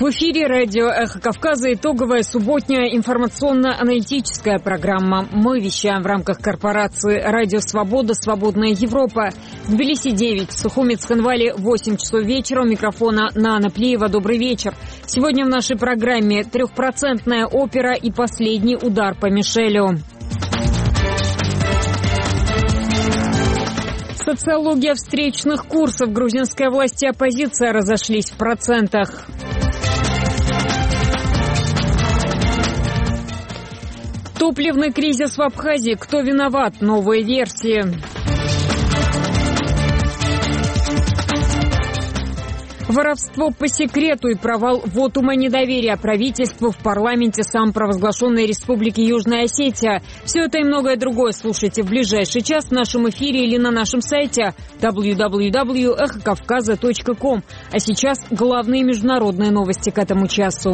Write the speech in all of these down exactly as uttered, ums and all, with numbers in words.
В эфире радио «Эхо Кавказа» итоговая субботняя информационно-аналитическая программа. Мы вещаем в рамках корпорации «Радио Свобода. Свободная Европа». В Тбилиси девять, в Сухуми Цхинвале восемь часов вечера. У микрофона Нана Плиева. Добрый вечер. Сегодня в нашей программе трехпроцентная опера и последний удар по Мишелю. Социология встречных курсов. Грузинская власть и оппозиция разошлись в процентах. Топливный кризис в Абхазии. Кто виноват? Новые версии. Воровство по секрету и провал вотума недоверия правительству в парламенте самопровозглашенной Республики Южная Осетия. Все это и многое другое слушайте в ближайший час в нашем эфире или на нашем сайте дабл ю дабл ю дабл ю точка эхо кавказа точка ком. А сейчас главные международные новости к этому часу.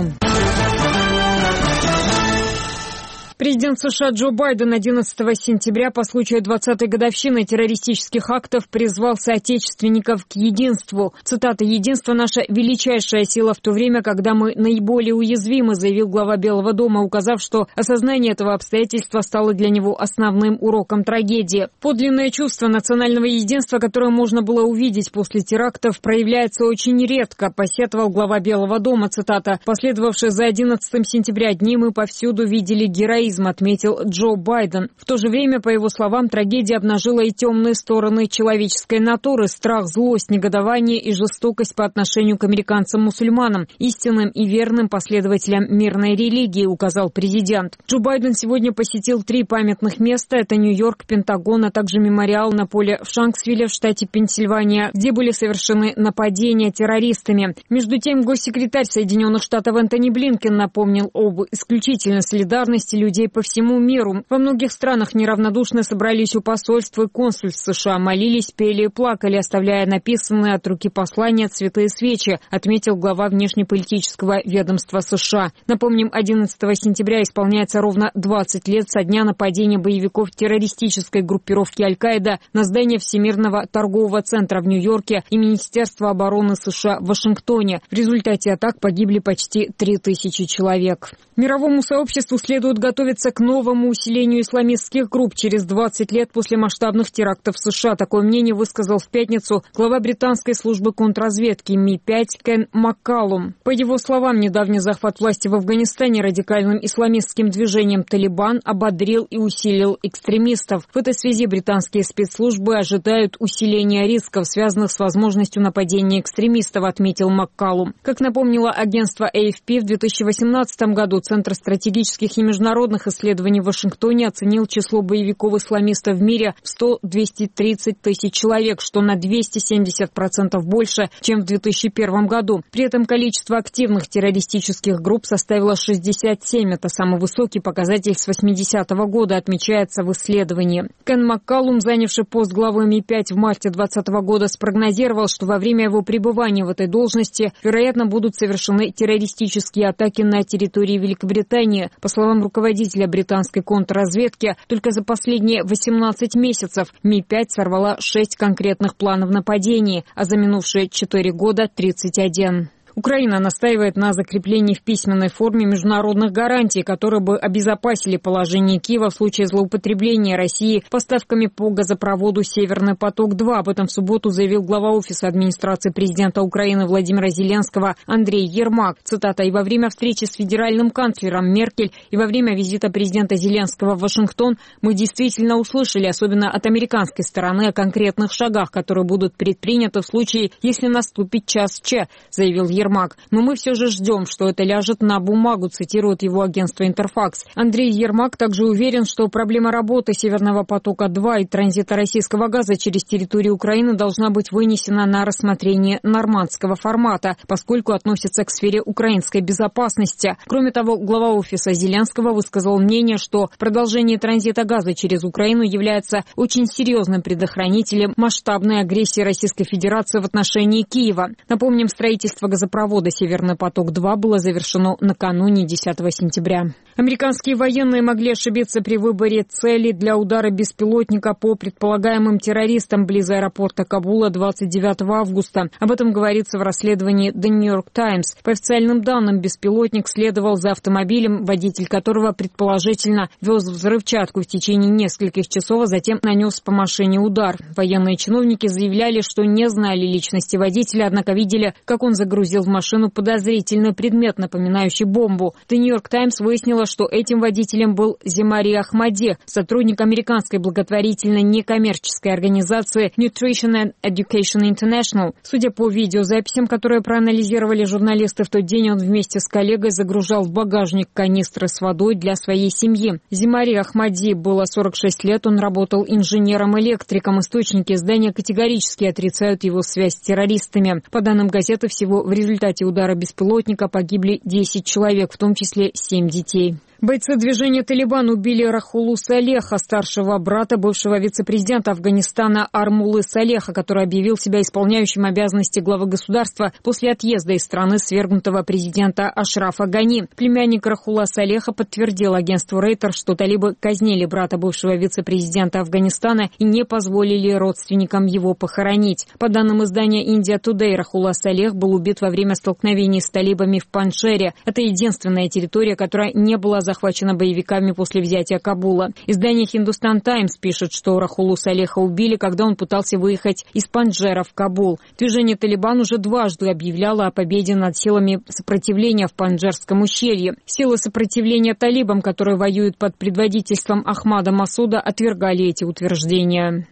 Президент США Джо Байден одиннадцатого сентября по случаю двадцатой годовщины террористических актов призвал соотечественников к единству. Цитата: «Единство – наша величайшая сила в то время, когда мы наиболее уязвимы», заявил глава Белого дома, указав, что осознание этого обстоятельства стало для него основным уроком трагедии. Подлинное чувство национального единства, которое можно было увидеть после терактов, проявляется очень редко, посетовал глава Белого дома. Цитата: «Последовавшие за одиннадцатым сентября дни мы повсюду видели героизм», отметил Джо Байден. В то же время, по его словам, трагедия обнажила и темные стороны человеческой натуры: страх, злость, негодование и жестокость по отношению к американцам-мусульманам, истинным и верным последователям мирной религии, указал президент. Джо Байден сегодня посетил три памятных места. Это Нью-Йорк, Пентагон, а также мемориал на поле в Шанксвилле в штате Пенсильвания, где были совершены нападения террористами. Между тем, госсекретарь Соединенных Штатов Энтони Блинкен напомнил об исключительной солидарности людей по всему миру. Во многих странах неравнодушно собрались у посольств и консульств США, молились, пели и плакали, оставляя написанные от руки послания, цветы и свечи, отметил глава внешнеполитического ведомства США. Напомним, одиннадцатого сентября исполняется ровно двадцать лет со дня нападения боевиков террористической группировки Аль-Каида на здание Всемирного торгового центра в Нью-Йорке и Министерства обороны США в Вашингтоне. В результате атак погибли почти три тысячи человек. Мировому сообществу следует готовиться к новому усилению исламистских групп через двадцать лет после масштабных терактов в США. Такое мнение высказал в пятницу глава британской службы контрразведки Ми пять Кен Маккалум. По его словам, недавний захват власти в Афганистане радикальным исламистским движением «Талибан» ободрил и усилил экстремистов. В этой связи британские спецслужбы ожидают усиления рисков, связанных с возможностью нападения экстремистов, отметил Маккалум. Как напомнило агентство эй эф пи, в две тысячи восемнадцатом году Центр стратегических и международных исследований в Вашингтоне оценил число боевиков-исламистов в мире в сто - двести тридцать тысяч человек, что на двести семьдесят процентов больше, чем в две тысячи первом году. При этом количество активных террористических групп составило шестьдесят семь. Это самый высокий показатель с восьмидесятого года, отмечается в исследовании. Кен Маккалум, занявший пост главы Ми пять в марте двадцатого года, спрогнозировал, что во время его пребывания в этой должности, вероятно, будут совершены террористические атаки на территории Великобритании. По словам руководителя британской контрразведки, только за последние восемнадцать месяцев Ми пять сорвала шесть конкретных планов нападений, а за минувшие четыре года – тридцать один. Украина настаивает на закреплении в письменной форме международных гарантий, которые бы обезопасили положение Киева в случае злоупотребления России поставками по газопроводу «Северный поток-два». Об этом в субботу заявил глава офиса администрации президента Украины Владимира Зеленского Андрей Ермак. Цитата: «И во время встречи с федеральным канцлером Меркель, и во время визита президента Зеленского в Вашингтон мы действительно услышали, особенно от американской стороны, о конкретных шагах, которые будут предприняты в случае, если наступит час Ч», заявил Ермак. Но мы все же ждем, что это ляжет на бумагу, цитирует его агентство «Интерфакс». Андрей Ермак также уверен, что проблема работы «Северного потока-два» и транзита российского газа через территорию Украины должна быть вынесена на рассмотрение нормандского формата, поскольку относится к сфере украинской безопасности. Кроме того, глава офиса Зеленского высказал мнение, что продолжение транзита газа через Украину является очень серьезным предохранителем масштабной агрессии Российской Федерации в отношении Киева. Напомним, строительство газопровода трубопровода «Северный поток-два» было завершено накануне десятого сентября. Американские военные могли ошибиться при выборе цели для удара беспилотника по предполагаемым террористам близ аэропорта Кабула двадцать девятого августа. Об этом говорится в расследовании The New York Times. По официальным данным, беспилотник следовал за автомобилем, водитель которого предположительно вез взрывчатку в течение нескольких часов, а затем нанес по машине удар. Военные чиновники заявляли, что не знали личности водителя, однако видели, как он загрузил в машину подозрительный предмет, напоминающий бомбу. The New York Times выяснила, что этим водителем был Земари Ахмади, сотрудник американской благотворительной некоммерческой организации Nutrition and Education International. Судя по видеозаписям, которые проанализировали журналисты, в тот день он вместе с коллегой загружал в багажник канистры с водой для своей семьи. Земари Ахмади было сорок шесть лет, он работал инженером-электриком. Источники издания категорически отрицают его связь с террористами. По данным газеты, всего в результате удара беспилотника погибли десять человек, в том числе семь детей. Бойцы движения «Талибан» убили Рахулу Салеха, старшего брата бывшего вице-президента Афганистана Армулы Салеха, который объявил себя исполняющим обязанности главы государства после отъезда из страны свергнутого президента Ашрафа Гани. Племянник Рахула Салеха подтвердил агентству Рейтер, что талибы казнили брата бывшего вице-президента Афганистана и не позволили родственникам его похоронить. По данным издания India Today, Рахула Салех был убит во время столкновений с талибами в Паншере. Это единственная территория, которая не была захвачена боевиками после взятия Кабула. Издание Hindustan Times пишет, что Рахулу Салеха убили, когда он пытался выехать из Панджера в Кабул. Движение «Талибан» уже дважды объявляло о победе над силами сопротивления в Панджерском ущелье. Силы сопротивления талибам, которые воюют под предводительством Ахмада Масуда, отвергали эти утверждения.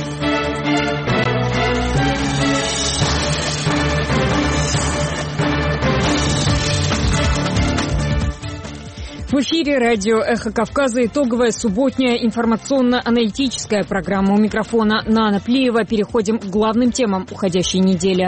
В эфире радио «Эхо Кавказа» итоговая субботняя информационно-аналитическая программа. У микрофона Нана Плиева. Переходим к главным темам уходящей недели.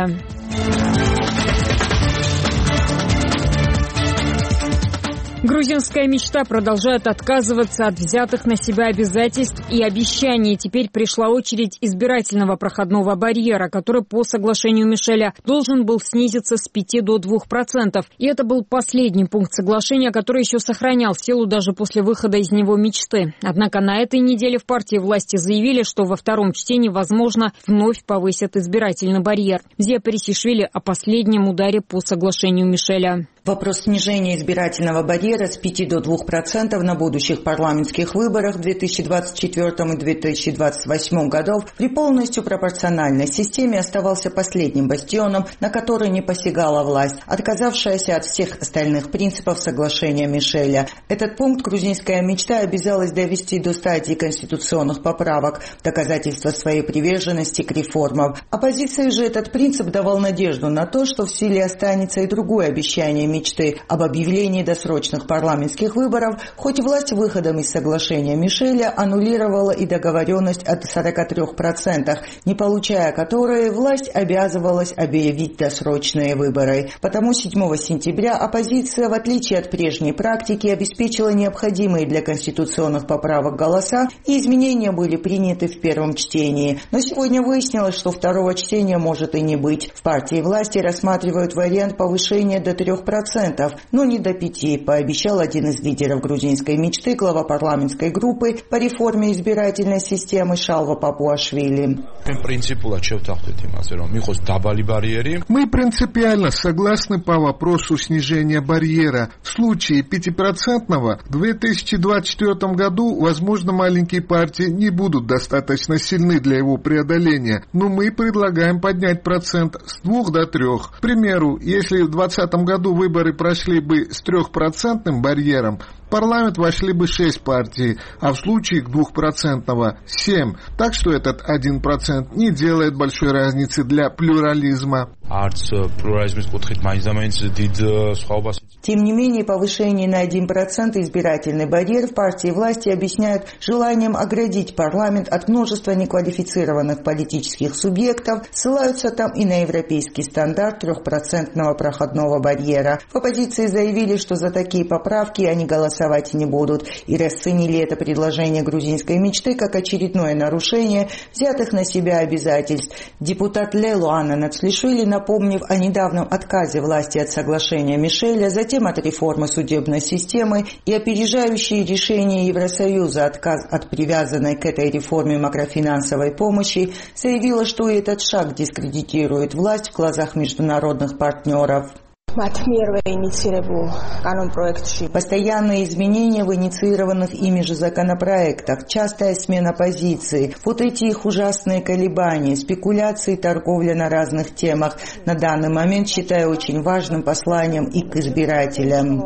Грузинская мечта продолжает отказываться от взятых на себя обязательств и обещаний. Теперь пришла очередь избирательного проходного барьера, который по соглашению Мишеля должен был снизиться с пяти до двух процентов. И это был последний пункт соглашения, который еще сохранял силу даже после выхода из него мечты. Однако на этой неделе в партии власти заявили, что во втором чтении, возможно, вновь повысят избирательный барьер. Зия Парисишвили о последнем ударе по соглашению Мишеля. Вопрос снижения избирательного барьера с пяти до двух процентов на будущих парламентских выборах в две тысячи двадцать четвёртом и две тысячи двадцать восьмом годов при полностью пропорциональной системе оставался последним бастионом, на который не посягала власть, отказавшаяся от всех остальных принципов соглашения Мишеля. Этот пункт грузинская мечта обязалась довести до стадии конституционных поправок, доказательства своей приверженности к реформам. Оппозиции же этот принцип давал надежду на то, что в силе останется и другое обещание мечты об объявлении досрочных парламентских выборов, хоть власть выходом из соглашения Мишеля аннулировала и договоренность о сорока трёх процентах, не получая которые власть обязывалась объявить досрочные выборы. Потому седьмого сентября оппозиция, в отличие от прежней практики, обеспечила необходимые для конституционных поправок голоса, и изменения были приняты в первом чтении. Но сегодня выяснилось, что второго чтения может и не быть. В партии власти рассматривают вариант повышения до трех процентов. Но не до пяти, пообещал один из лидеров грузинской мечты, глава парламентской группы по реформе избирательной системы Шалва Папуашвили. Мы принципиально согласны по вопросу снижения барьера. В случае пятипроцентного в две тысячи двадцать четвёртом году, возможно, маленькие партии не будут достаточно сильны для его преодоления, но мы предлагаем поднять процент с двух до трех. К примеру, если в двадцатом году вы выборы прошли бы с трехпроцентным барьером, в парламент вошли бы шесть партий, а в случае двухпроцентного – семь. Так что этот один процент не делает большой разницы для плюрализма. Тем не менее, повышение на один процент избирательный барьер в партии власти объясняют желанием оградить парламент от множества неквалифицированных политических субъектов, ссылаются там и на европейский стандарт трехпроцентного проходного барьера. В оппозиции заявили, что за такие поправки они голосовать не будут, и расценили это предложение грузинской мечты как очередное нарушение взятых на себя обязательств. Депутат Лело Анна Нацлишвили, напомнив о недавнем отказе власти от соглашения Мишеля, затем от реформы судебной системы и опережающие решения Евросоюза отказ от привязанной к этой реформе макрофинансовой помощи, заявила, что этот шаг дискредитирует власть в глазах международных партнеров. Постоянные изменения в инициированных ими же законопроектах, частая смена позиции, вот эти их ужасные колебания, спекуляции, торговля на разных темах, на данный момент считаю очень важным посланием и к избирателям.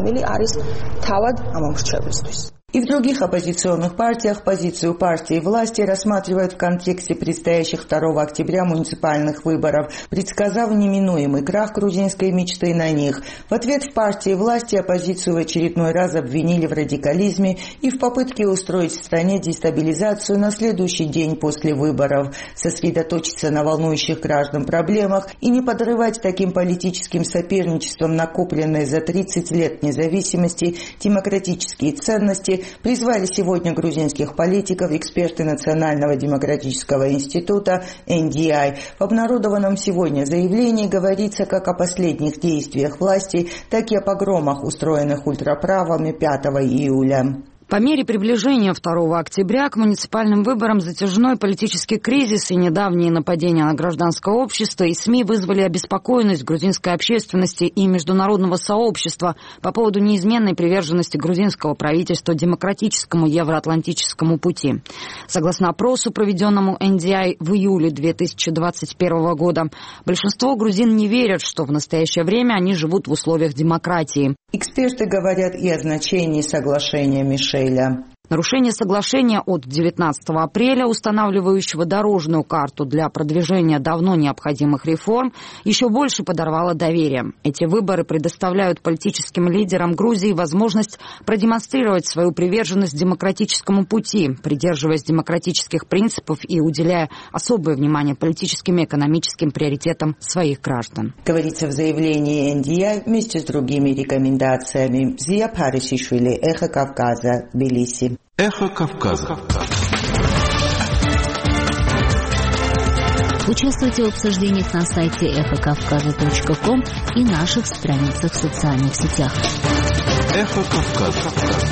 И в других оппозиционных партиях позицию партии власти рассматривают в контексте предстоящих второго октября муниципальных выборов, предсказав неминуемый крах грузинской мечты на них. В ответ в партии власти оппозицию в очередной раз обвинили в радикализме и в попытке устроить в стране дестабилизацию на следующий день после выборов, сосредоточиться на волнующих граждан проблемах и не подрывать таким политическим соперничеством накопленные за тридцать лет независимости демократические ценности, призвали сегодня грузинских политиков эксперты Национального демократического института эн ди ай. В обнародованном сегодня заявлении говорится как о последних действиях власти, так и о погромах, устроенных ультраправыми пятого июля. По мере приближения второго октября к муниципальным выборам затяжной политический кризис и недавние нападения на гражданское общество и СМИ вызвали обеспокоенность грузинской общественности и международного сообщества по поводу неизменной приверженности грузинского правительства демократическому евроатлантическому пути. Согласно опросу, проведенному эн ди ай в июле две тысячи двадцать первого года, большинство грузин не верят, что в настоящее время они живут в условиях демократии. Эксперты говорят и о значении соглашения Мишеля. Нарушение соглашения от девятнадцатого апреля, устанавливающего дорожную карту для продвижения давно необходимых реформ, еще больше подорвало доверие. Эти выборы предоставляют политическим лидерам Грузии возможность продемонстрировать свою приверженность демократическому пути, придерживаясь демократических принципов и уделяя особое внимание политическим и экономическим приоритетам своих граждан. Говорится в заявлении эн ди ай вместе с другими рекомендациями. Зия Парисишвили, Эхо Кавказа, Тбилиси. Эхо Кавказа. Участвуйте в обсуждениях на сайте эхо кавказа точка ком и наших страницах в социальных сетях. Эхо Кавказа.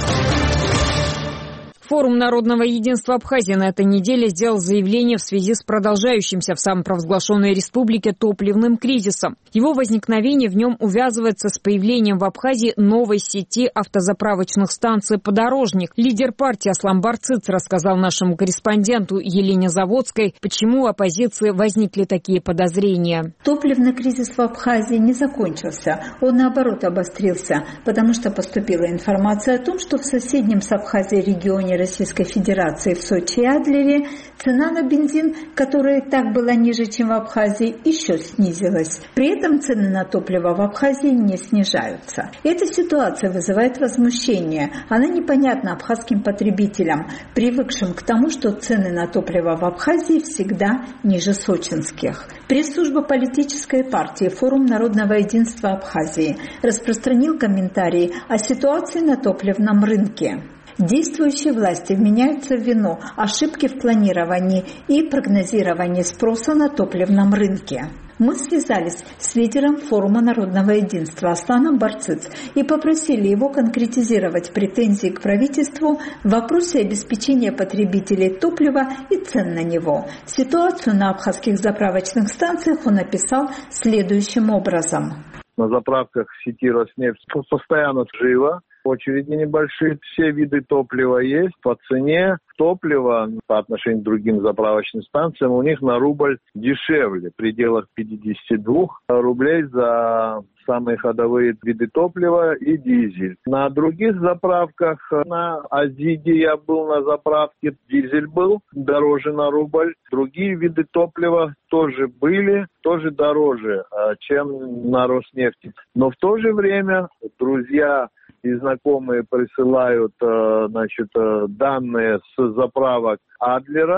Форум народного единства Абхазии на этой неделе сделал заявление в связи с продолжающимся в самопровозглашенной республике топливным кризисом. Его возникновение в нем увязывается с появлением в Абхазии новой сети автозаправочных станций «Подорожник». Лидер партии Аслан Барцыц рассказал нашему корреспонденту Елене Заводской, почему у оппозиции возникли такие подозрения. Топливный кризис в Абхазии не закончился, он наоборот обострился, потому что поступила информация о том, что в соседнем с Абхазией регионе Российской Федерации в Сочи и Адлере цена на бензин, которая и так была ниже, чем в Абхазии, еще снизилась. При этом цены на топливо в Абхазии не снижаются. Эта ситуация вызывает возмущение. Она непонятна абхазским потребителям, привыкшим к тому, что цены на топливо в Абхазии всегда ниже сочинских. Пресс-служба политической партии «Форум народного единства Абхазии» распространил комментарии о ситуации на топливном рынке. Действующие власти вменяются в вину ошибки в планировании и прогнозировании спроса на топливном рынке. Мы связались с лидером Форума народного единства Асланом Барцыц и попросили его конкретизировать претензии к правительству в вопросе обеспечения потребителей топлива и цен на него. Ситуацию на абхазских заправочных станциях он описал следующим образом. На заправках сети Роснефть постоянно живо. Очереди небольшие, все виды топлива есть. По цене топлива по отношению к другим заправочным станциям у них на рубль дешевле, в пределах пятьдесят два рублей за самые ходовые виды топлива и дизель. На других заправках, на Азиде я был на заправке, дизель был дороже на рубль. Другие виды топлива тоже были, тоже дороже, чем на Роснефти. Но в то же время друзья и знакомые присылают, значит, данные с заправок Адлера,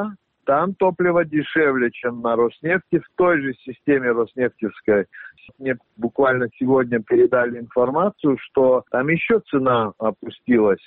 Там топливо дешевле, чем на Роснефти, в той же системе роснефтевской. Мне буквально сегодня передали информацию, что там еще цена опустилась.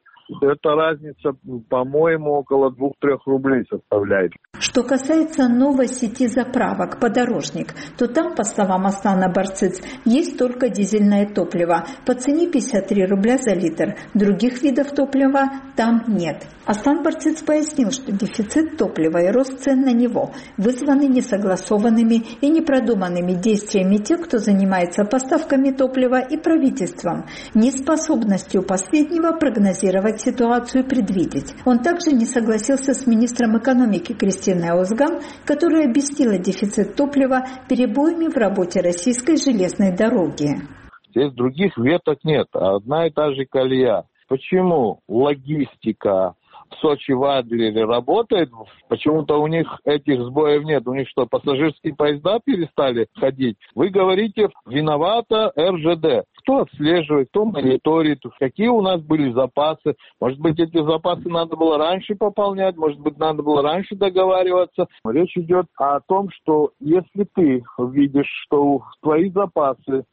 Эта разница, по-моему, около двух-трех рублей составляет. Что касается новой сети заправок «Подорожник», то там, по словам Аслана Барциц, есть только дизельное топливо по цене пятьдесят три рубля за литр. Других видов топлива там нет. Аслан Барциц пояснил, что дефицит топлива и рост цен на него вызваны несогласованными и непродуманными действиями тех, кто занимается поставками топлива, и правительством, неспособностью последнего прогнозировать ситуацию и предвидеть. Он также не согласился с министром экономики Кристиной Озган, которая объяснила дефицит топлива перебоями в работе российской железной дороги. Здесь других веток нет, одна и та же колея. Почему логистика в Сочи, в Адлере работает? Почему-то у них этих сбоев нет. У них что, пассажирские поезда перестали ходить? Вы говорите, виновата эр жэ дэ. Кто отслеживает, кто мониторит, какие у нас были запасы? Может быть, эти запасы надо было раньше пополнять, может быть, надо было раньше договариваться. Речь идет о том, что если ты видишь, что твои запасы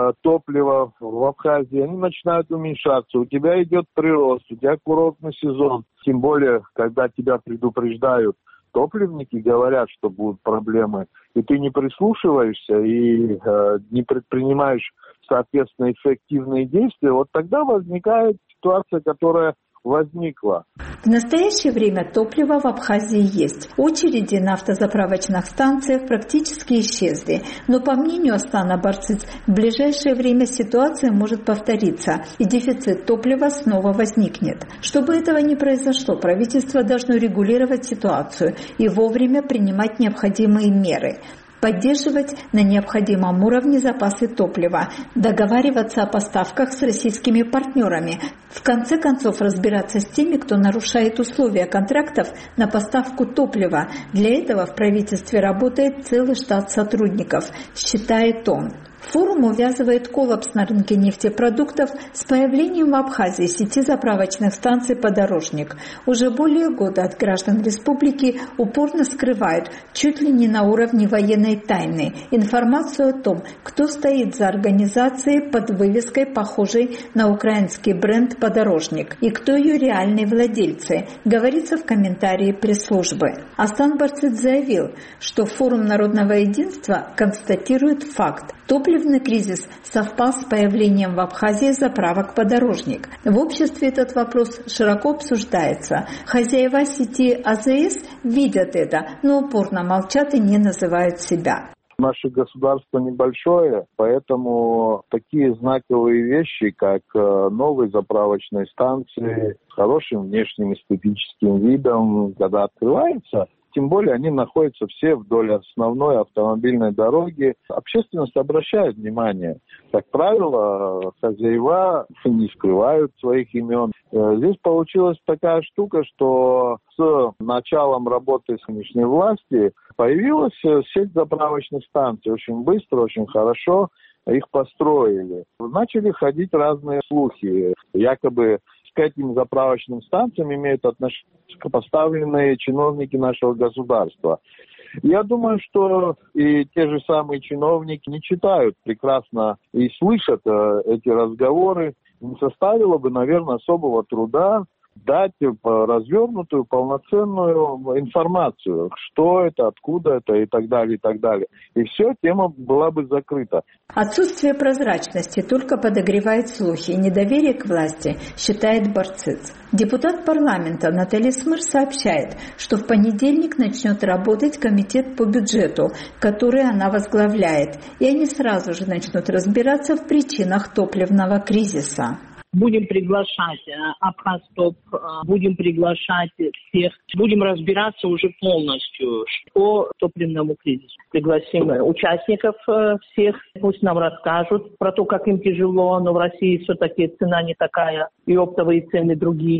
топлива в Абхазии, они начинают уменьшаться, у тебя идет прирост, у тебя курортный сезон, тем более, когда тебя предупреждают, топливники говорят, что будут проблемы, и ты не прислушиваешься и э, не предпринимаешь, соответственно, эффективные действия, вот тогда возникает ситуация, которая возникла. В настоящее время топливо в Абхазии есть. Очереди на автозаправочных станциях практически исчезли. Но, по мнению Аслана Барциц, в ближайшее время ситуация может повториться, и дефицит топлива снова возникнет. Чтобы этого не произошло, правительство должно регулировать ситуацию и вовремя принимать необходимые меры. Поддерживать на необходимом уровне запасы топлива, договариваться о поставках с российскими партнерами, в конце концов разбираться с теми, кто нарушает условия контрактов на поставку топлива. Для этого в правительстве работает целый штат сотрудников, считает он. Форум увязывает коллапс на рынке нефтепродуктов с появлением в Абхазии сети заправочных станций «Подорожник». Уже более года от граждан республики упорно скрывают, чуть ли не на уровне военной тайны, информацию о том, кто стоит за организацией под вывеской, похожей на украинский бренд «Подорожник», и кто ее реальные владельцы, говорится в комментарии пресс-службы. Аслан Барциц заявил, что Форум народного единства констатирует факт. Топливный кризис совпал с появлением в Абхазии заправок «Подорожник». В обществе этот вопрос широко обсуждается. Хозяева сети а зэ эс видят это, но упорно молчат и не называют себя. Наше государство небольшое, поэтому такие знаковые вещи, как новые заправочные станции с хорошим внешним эстетическим видом, когда открываются, тем более они находятся все вдоль основной автомобильной дороги. Общественность обращает внимание. Как правило, хозяева не скрывают своих имен. Здесь получилась такая штука, что с началом работы нынешней власти появилась сеть заправочных станций. Очень быстро, очень хорошо их построили. Начали ходить разные слухи. Якобы к этим заправочным станциям имеют отношение поставленные чиновники нашего государства. Я думаю, что и те же самые чиновники не читают прекрасно и слышат э, эти разговоры. Не составило бы, наверное, особого труда дать развернутую, полноценную информацию, что это, откуда это и так далее, и так далее. И все, тема была бы закрыта. Отсутствие прозрачности только подогревает слухи и недоверие к власти, считает Барциц. Депутат парламента Наталья Смыр сообщает, что в понедельник начнет работать комитет по бюджету, который она возглавляет, и они сразу же начнут разбираться в причинах топливного кризиса. Будем приглашать Абхазтоп, будем приглашать всех, будем разбираться уже полностью по топливному кризису. Пригласим участников всех, пусть нам расскажут про то, как им тяжело, но в России все-таки цена не такая, и оптовые цены другие.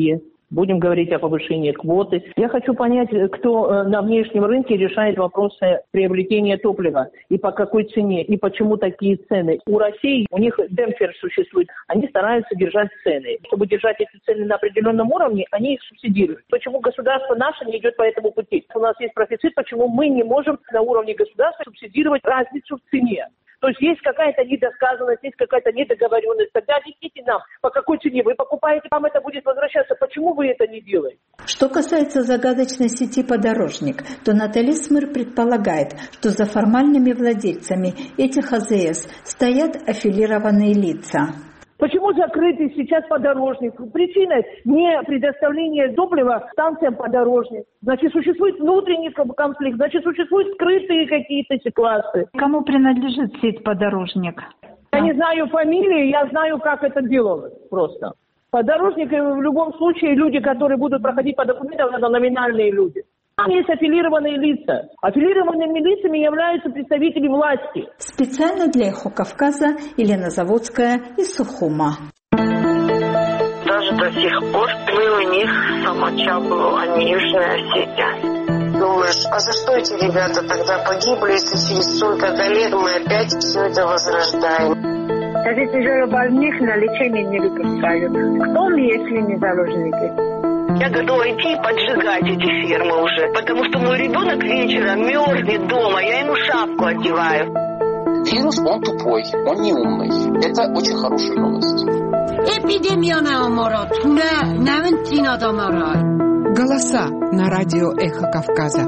Будем говорить о повышении квоты. Я хочу понять, кто на внешнем рынке решает вопросы приобретения топлива и по какой цене, и почему такие цены. У России, у них демпфер существует, они стараются держать цены. Чтобы держать эти цены на определенном уровне, они их субсидируют. Почему государство наше не идет по этому пути? У нас есть профицит, почему мы не можем на уровне государства субсидировать разницу в цене? То есть есть какая-то недосказанность, есть какая-то недоговоренность. Тогда объясните нам, по какой цене вы покупаете, вам это будет возвращаться. Почему вы это не делаете? Что касается загадочной сети «Подорожник», то Натали Смыр предполагает, что за формальными владельцами этих А Зэ Эс стоят аффилированные лица. Почему закрытый сейчас подорожник? Причина не предоставления топлива станциям подорожник. Значит, существует внутренний конфликт, значит, существуют скрытые какие-то ситуации. Кому принадлежит сеть подорожник? Я не знаю фамилии, я знаю, как это делалось просто. Подорожник в любом случае люди, которые будут проходить по документам, это номинальные люди. Там есть аффилированные лица. Аффилированными лицами являются представители власти. Специально для «Эхо Кавказа» Елена Заводская из Сухума. Даже до сих пор мы у них самочал, они Южная Осетия. Думаешь, а за что эти ребята тогда погибли, если через столько-то лет мы опять все это возрождаем? А ведь уже больных на лечение не выпускают. Кто мы, если не заложники? Я готова идти и поджигать эти фермы уже, потому что мой ребенок вечером мерзнет дома, я ему шапку одеваю. Вирус, он тупой, он не умный. Это очень хорошая новость. Голоса на радио «Эхо Кавказа».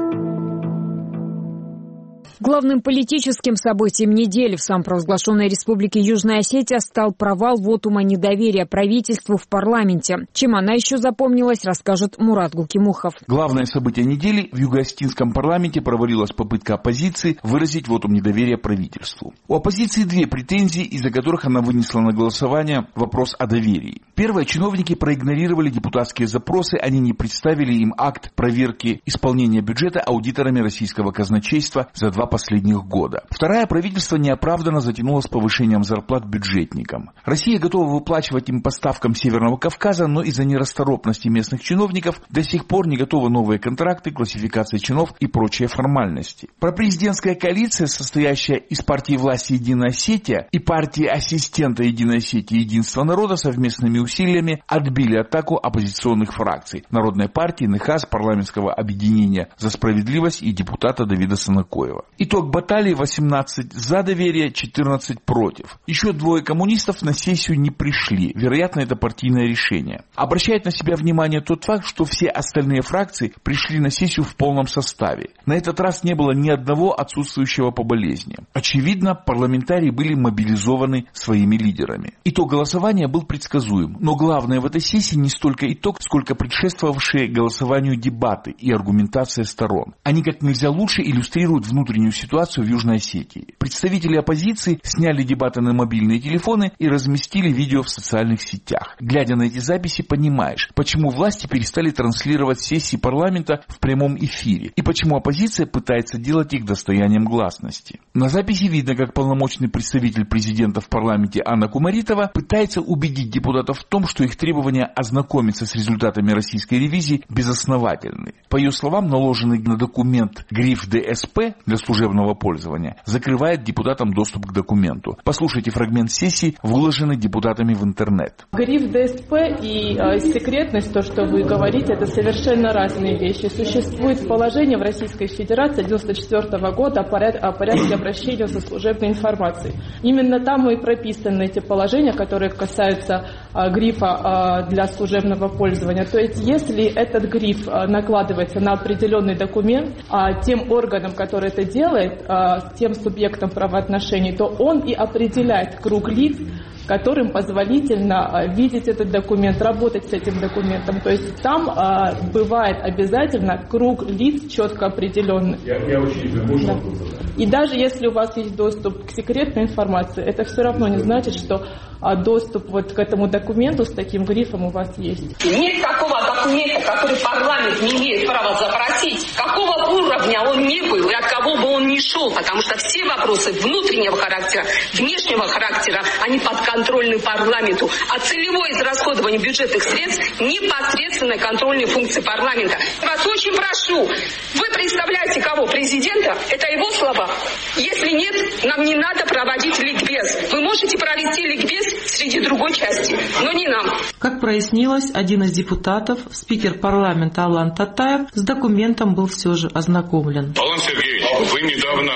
Главным политическим событием недели в самопровозглашенной республике Южная Осетия стал провал вотума недоверия правительству в парламенте. Чем она еще запомнилась, расскажет Мурат Гулкимухов. Главное событие недели: в Юго-Осетинском парламенте провалилась попытка оппозиции выразить вотум недоверия правительству. У оппозиции две претензии, из-за которых она вынесла на голосование вопрос о доверии. Первое: чиновники проигнорировали депутатские запросы, они не представили им акт проверки исполнения бюджета аудиторами российского казначейства за два последних года. Вторая: правительство неоправданно затянуло с повышением зарплат бюджетникам. Россия готова выплачивать им по ставкам Северного Кавказа, но из-за нерасторопности местных чиновников до сих пор не готовы новые контракты, классификация чинов и прочие формальности. Пропрезидентская коалиция, состоящая из партии власти «Единая Осетия» и партии ассистента «Единой Осетии» «Единство народа», совместными усилиями отбили атаку оппозиционных фракций: Народной партии, НХАС, Парламентского объединения за справедливость и депутата Давида Санакоева. Итог баталии: восемнадцать за доверие, четырнадцать против. Еще двое коммунистов на сессию не пришли. Вероятно, это партийное решение. Обращает на себя внимание тот факт, что все остальные фракции пришли на сессию в полном составе. На этот раз не было ни одного отсутствующего по болезни. Очевидно, парламентарии были мобилизованы своими лидерами. Итог голосования был предсказуем. Но главное в этой сессии не столько итог, сколько предшествовавшие голосованию дебаты и аргументация сторон. Они как нельзя лучше иллюстрируют внутреннюю ситуацию в Южной Осетии. Представители оппозиции сняли дебаты на мобильные телефоны и разместили видео в социальных сетях. Глядя на эти записи, понимаешь, почему власти перестали транслировать сессии парламента в прямом эфире и почему оппозиция пытается делать их достоянием гласности. На записи видно, как полномочный представитель президента в парламенте Анна Кумаритова пытается убедить депутатов в том, что их требования ознакомиться с результатами российской ревизии безосновательны. По ее словам, наложенный на документ гриф «Дэ Эс Пэ» для служебного пользования закрывает депутатам доступ к документу. Послушайте фрагмент сессии, выложенный депутатами в интернет. Гриф Дэ Эс Пэ и э, секретность, то, что вы говорите, это совершенно разные вещи. Существует положение в Российской Федерации девяносто четвёртого года о, поряд, о порядке обращения со служебной информацией. Именно там и прописаны эти положения, которые касаются э, грифа э, для служебного пользования. То есть, если этот гриф э, накладывается на определенный документ, э, тем органом, который это делает, э, тем субъектом правоотношений, то он и определяет круг лиц, которым позволительно э, видеть этот документ, работать с этим документом. То есть там э, бывает обязательно круг лиц четко определенный. Я, я очень да. И даже если у вас есть доступ к секретной информации, это все равно не значит, что э, доступ вот к этому документу с таким грифом у вас есть. Нет такого документа, который парламент не имеет права запросить, какого уровня он ни был и от кого бы он ни шел. шел, потому что все вопросы внутреннего характера, внешнего характера, они подконтрольны парламенту. А целевое израсходование бюджетных средств – непосредственная контрольная функция парламента. Вас очень прошу, вы представляете кого? Президента? Это его слова? Если нет, нам не надо проводить ликбез. Вы можете провести ликбез среди другой части, но не нам. Как прояснилось, один из депутатов, спикер парламента Алан Татаев, с документом был все же ознакомлен. Алан Сергеевич, вы недавно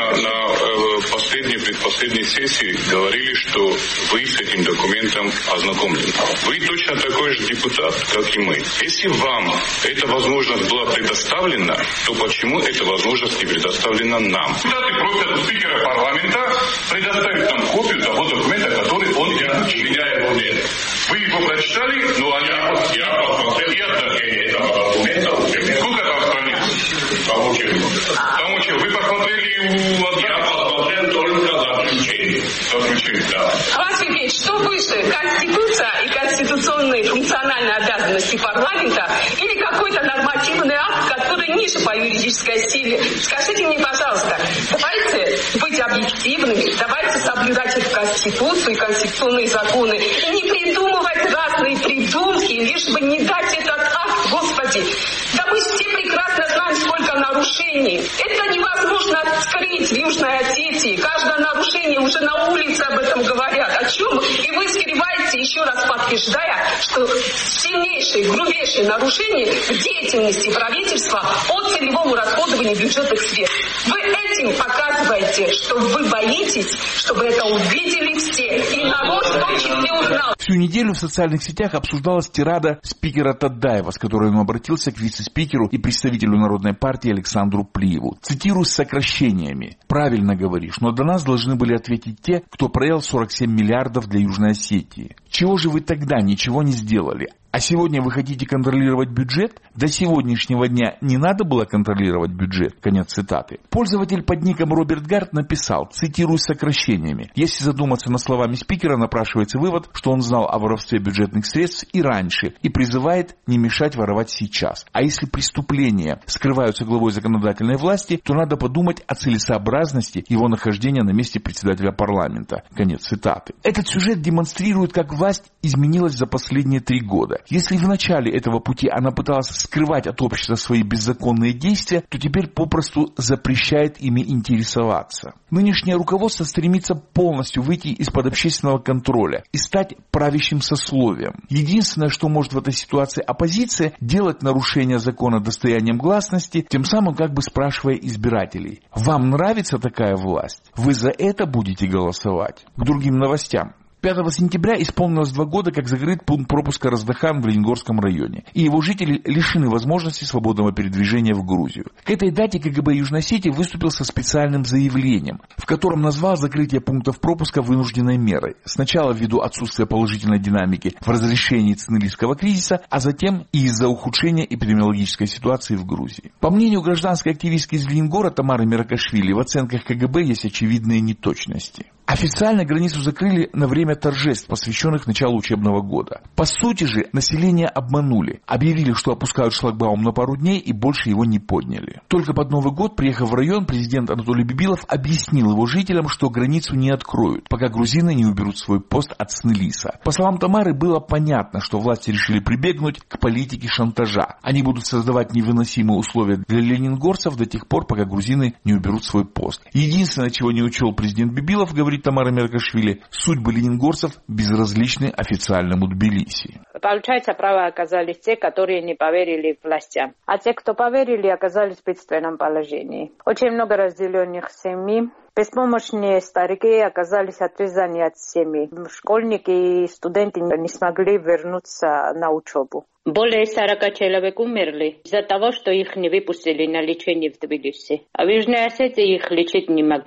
на последней, предпоследней сессии говорили, что вы с этим документом ознакомлены. Вы точно такой же депутат, как и мы. Если вам эта возможность была предоставлена, то почему эта возможность не предоставлена нам? Депутаты просят у спикера парламента предоставить нам копию того документа, который он я, у меня его нет. Вы его прочитали? Ну, а я, я посмотрел, я отношение этого документа. Сколько там страниц? Получил. Получил. Вы посмотрели у отца? Я посмотрел только заключение. Заключение, да. Алан Сергеевич, что выше? Конституция и конституционные функциональные обязанности парламента или какой-то нормативный акт, который ниже по юридической силе? Скажите мне, пожалуйста, давайте быть объективными, давайте соблюдать эту Конституцию и конституционные законы и не придумывать разные придумки, лишь бы не дать этот акт, Господи. Да мы все прекрасно знаем, сколько нарушений. Это невозможно скрыть в Южной Осетии. Каждое нарушение уже на улице об этом говорят. О чем? И вы скрываете, еще раз подтверждая, что сильнейшие, грубейшие нарушения в деятельности правительства по целевому расходованию бюджетных средств. Вы этим показываете, что вы боитесь, чтобы это увидели все. И народ в том числе узнал. Всю неделю в социальных сетях обсуждалась тирада спикера Тадаева, с которой он обратился к вице-спикеру и представителю Народной партии Александру Плиеву. Цитирую с сокращениями. «Правильно говоришь, но до нас должны были ответить те, кто проел сорок семь миллиардов для Южной Осетии. Чего же вы тогда ничего не сделали? А сегодня вы хотите контролировать бюджет? До сегодняшнего дня не надо было контролировать бюджет». Конец цитаты. Пользователь под ником Роберт Гард написал, цитирую с сокращениями: «Если задуматься над словами спикера, напрашивается вывод, что он знал о воровстве бюджетных средств и раньше, и призывает не мешать воровать сейчас. А если преступления скрываются главой законодательной власти, то надо подумать о целесообразности его нахождения на месте председателя парламента». Конец цитаты. Этот сюжет демонстрирует, как власть изменилась за последние три года. Если в начале этого пути она пыталась скрывать от общества свои беззаконные действия, то теперь попросту запрещает ими интересоваться. Нынешнее руководство стремится полностью выйти из-под общественного контроля и стать правящим сословием. Единственное, что может в этой ситуации оппозиция, делать нарушение закона достоянием гласности, тем самым как бы спрашивая избирателей: вам нравится такая власть? Вы за это будете голосовать? К другим новостям. пятого сентября исполнилось два года, как закрыт пункт пропуска Раздахан в Лениногорском районе, и его жители лишены возможности свободного передвижения в Грузию. К этой дате КГБ Южной Осетии выступил со специальным заявлением, в котором назвал закрытие пунктов пропуска вынужденной мерой. Сначала ввиду отсутствия положительной динамики в разрешении цинлийского кризиса, а затем и из-за ухудшения эпидемиологической ситуации в Грузии. По мнению гражданской активистки из Лениногора Тамары Миракашвили, в оценках КГБ есть очевидные неточности. Официально границу закрыли на время торжеств, посвященных началу учебного года. По сути же, население обманули. Объявили, что опускают шлагбаум на пару дней и больше его не подняли. Только под Новый год, приехав в район, президент Анатолий Бибилов объяснил его жителям, что границу не откроют, пока грузины не уберут свой пост от Цнылиса. По словам Тамары, было понятно, что власти решили прибегнуть к политике шантажа. Они будут создавать невыносимые условия для лениногорцев до тех пор, пока грузины не уберут свой пост. Единственное, чего не учел президент Бибилов, говорит Тамара Меркашвили, судьбы лениногорцев безразличны официальному Тбилиси. Получается, правы оказались те, которые не поверили властям. А те, кто поверили, оказались в бедственном положении. Очень много разделенных семей. Беспомощные старики оказались отрезаны от семьи. Школьники и студенты не смогли вернуться на учебу. Более сорока человек умерли из-за того, что их не выпустили на лечение в Тбилиси. А в Южной Осетии их лечить не могли.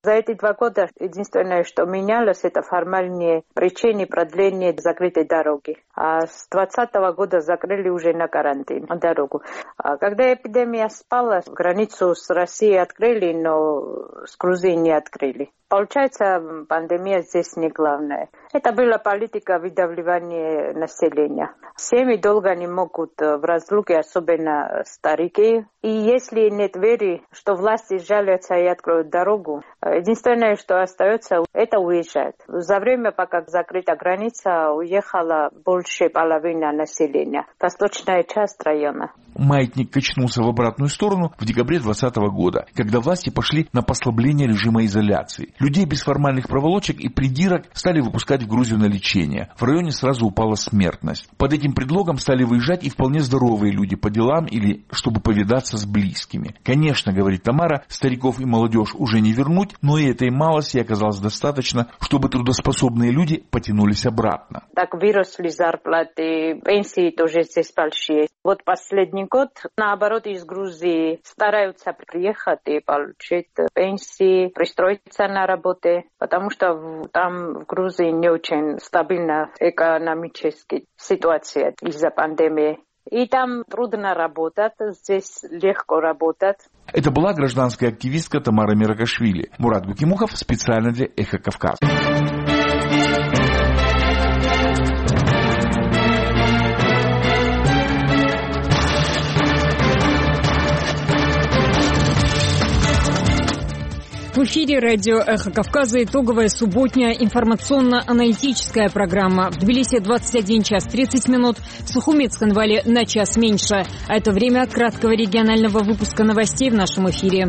За эти два года единственное, что менялось, это формальные причины продления закрытой дороги. А с двадцатого года закрыли уже на карантин дорогу. А когда эпидемия спала, границу с Россией открыли, но с Грузией не открыли. Получается, пандемия здесь не главное. Это была политика выдавливания населения. Семьи долго не могут в разлуке, особенно старики. И если нет веры, что власти жалятся и откроют дорогу, единственное, что остается, это уезжать. За время, пока закрыта граница, уехала больше половины населения. Восточная часть района. Маятник качнулся в обратную сторону в декабре двадцатого года, когда власти пошли на послабление режима изоляции. Людей без формальных проволочек и придирок стали выпускать в Грузию на лечение. В районе сразу упала смертность. Под этим предлогом стали выезжать и вполне здоровые люди по делам или чтобы повидаться с близкими. Конечно, говорит Тамара, стариков и молодежь уже не вернуть, но и этой малости оказалось достаточно, чтобы трудоспособные люди потянулись обратно. Так выросли зарплаты, пенсии тоже здесь большие. Вот последний год, наоборот, из Грузии стараются приехать и получить пенсии, пристроиться на работе, потому что там в Грузии не очень стабильна экономическая ситуация из-за пандемии. И там трудно работать, здесь легко работать. Это была гражданская активистка Тамара Миракашвили. Мурат Гукимухов специально для «Эхо Кавказа». В эфире радио «Эхо Кавказа» итоговая субботняя информационно-аналитическая программа. В Тбилиси двадцать один час тридцать минут, в Сухуми Цхинвале на час меньше. А это время краткого регионального выпуска новостей в нашем эфире.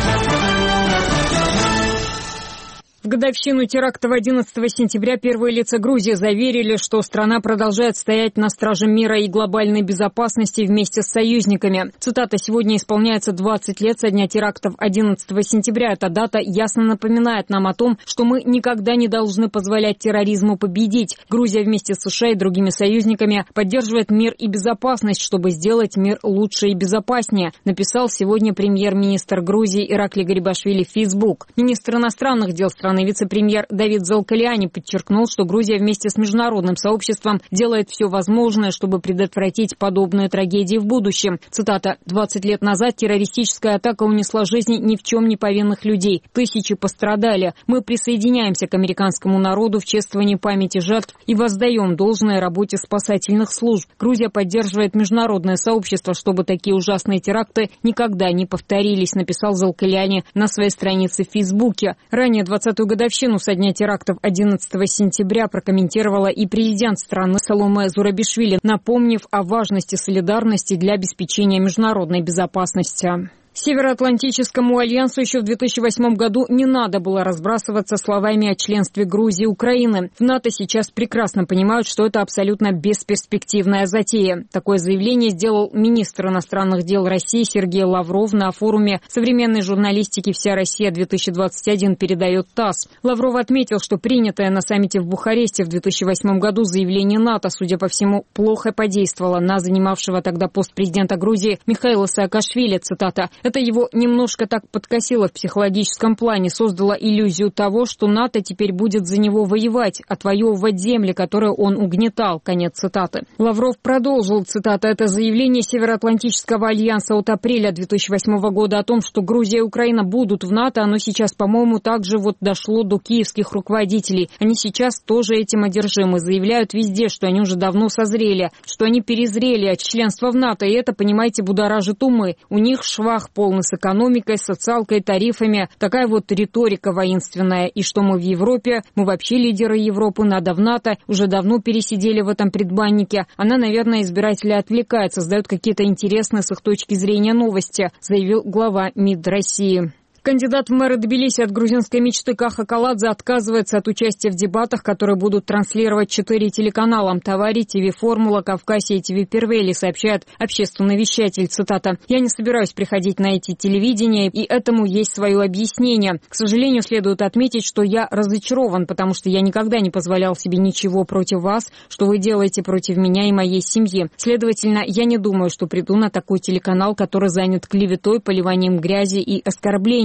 В годовщину терактов одиннадцатого сентября первые лица Грузии заверили, что страна продолжает стоять на страже мира и глобальной безопасности вместе с союзниками. Цитата: «Сегодня исполняется двадцать лет со дня терактов одиннадцатого сентября. Эта дата ясно напоминает нам о том, что мы никогда не должны позволять терроризму победить. Грузия вместе с США и другими союзниками поддерживает мир и безопасность, чтобы сделать мир лучше и безопаснее», написал сегодня премьер-министр Грузии Иракли Гарибашвили в Facebook. Министр иностранных дел страны вице-премьер Давид Залкалиани подчеркнул, что Грузия вместе с международным сообществом делает все возможное, чтобы предотвратить подобные трагедии в будущем. Цитата: «двадцать лет назад террористическая атака унесла жизни ни в чем не повинных людей. Тысячи пострадали. Мы присоединяемся к американскому народу в чествовании памяти жертв и воздаем должное работе спасательных служб. Грузия поддерживает международное сообщество, чтобы такие ужасные теракты никогда не повторились», написал Залкалиани на своей странице в Фейсбуке. Ранее двадцатую годовщину со дня терактов одиннадцатого сентября прокомментировала и президент страны Саломе Зурабишвили, напомнив о важности солидарности для обеспечения международной безопасности. Североатлантическому альянсу еще в две тысячи восьмом году не надо было разбрасываться словами о членстве Грузии и Украины. В НАТО сейчас прекрасно понимают, что это абсолютно бесперспективная затея. Такое заявление сделал министр иностранных дел России Сергей Лавров на форуме современной журналистики «Вся Россия-две тысячи двадцать один», передает ТАСС. Лавров отметил, что принятое на саммите в Бухаресте в две тысячи восьмом году заявление НАТО, судя по всему, плохо подействовало на занимавшего тогда пост президента Грузии Михаила Саакашвили. Цитата: «Это его немножко так подкосило в психологическом плане, создало иллюзию того, что НАТО теперь будет за него воевать, отвоевывать земли, которые он угнетал». Конец цитаты. Лавров продолжил, цитата: «Это заявление Североатлантического альянса от апреля две тысячи восьмого года о том, что Грузия и Украина будут в НАТО, оно сейчас, по-моему, также вот дошло до киевских руководителей. Они сейчас тоже этим одержимы, заявляют везде, что они уже давно созрели, что они перезрели от членства в НАТО, и это, понимаете, будоражит умы. У них швах полный с экономикой, социалкой, тарифами. Такая вот риторика воинственная. И что мы в Европе, мы вообще лидеры Европы, надо в НАТО, уже давно пересидели в этом предбаннике. Она, наверное, избиратели отвлекает, создает какие-то интересные с их точки зрения новости», заявил глава МИД России. Кандидат в мэры Тбилиси от грузинской мечты Каха Каладзе отказывается от участия в дебатах, которые будут транслировать четыре телеканала: Тавари, ТВ Формула, Кавказия и ТВ Первейли, сообщает общественный вещатель. Цитата: «Я не собираюсь приходить на эти телевидения, и этому есть свое объяснение. К сожалению, следует отметить, что я разочарован, потому что я никогда не позволял себе ничего против вас, что вы делаете против меня и моей семьи. Следовательно, я не думаю, что приду на такой телеканал, который занят клеветой, поливанием грязи и оскорблением.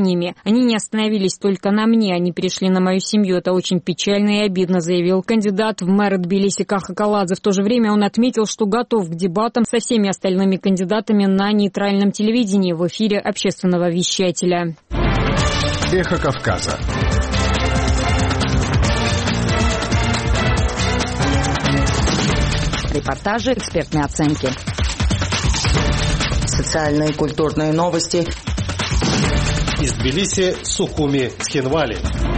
покушениями. Они не остановились только на мне, они перешли на мою семью. Это очень печально и обидно, заявил кандидат в мэры Тбилиси Каха Каладзе. В то же время он отметил, что готов к дебатам со всеми остальными кандидатами на нейтральном телевидении в эфире общественного вещателя. Эхо Кавказа. Репортажи, экспертные оценки. Социальные и культурные новости. Из Тбилиси, Сухуми, Цхинвали.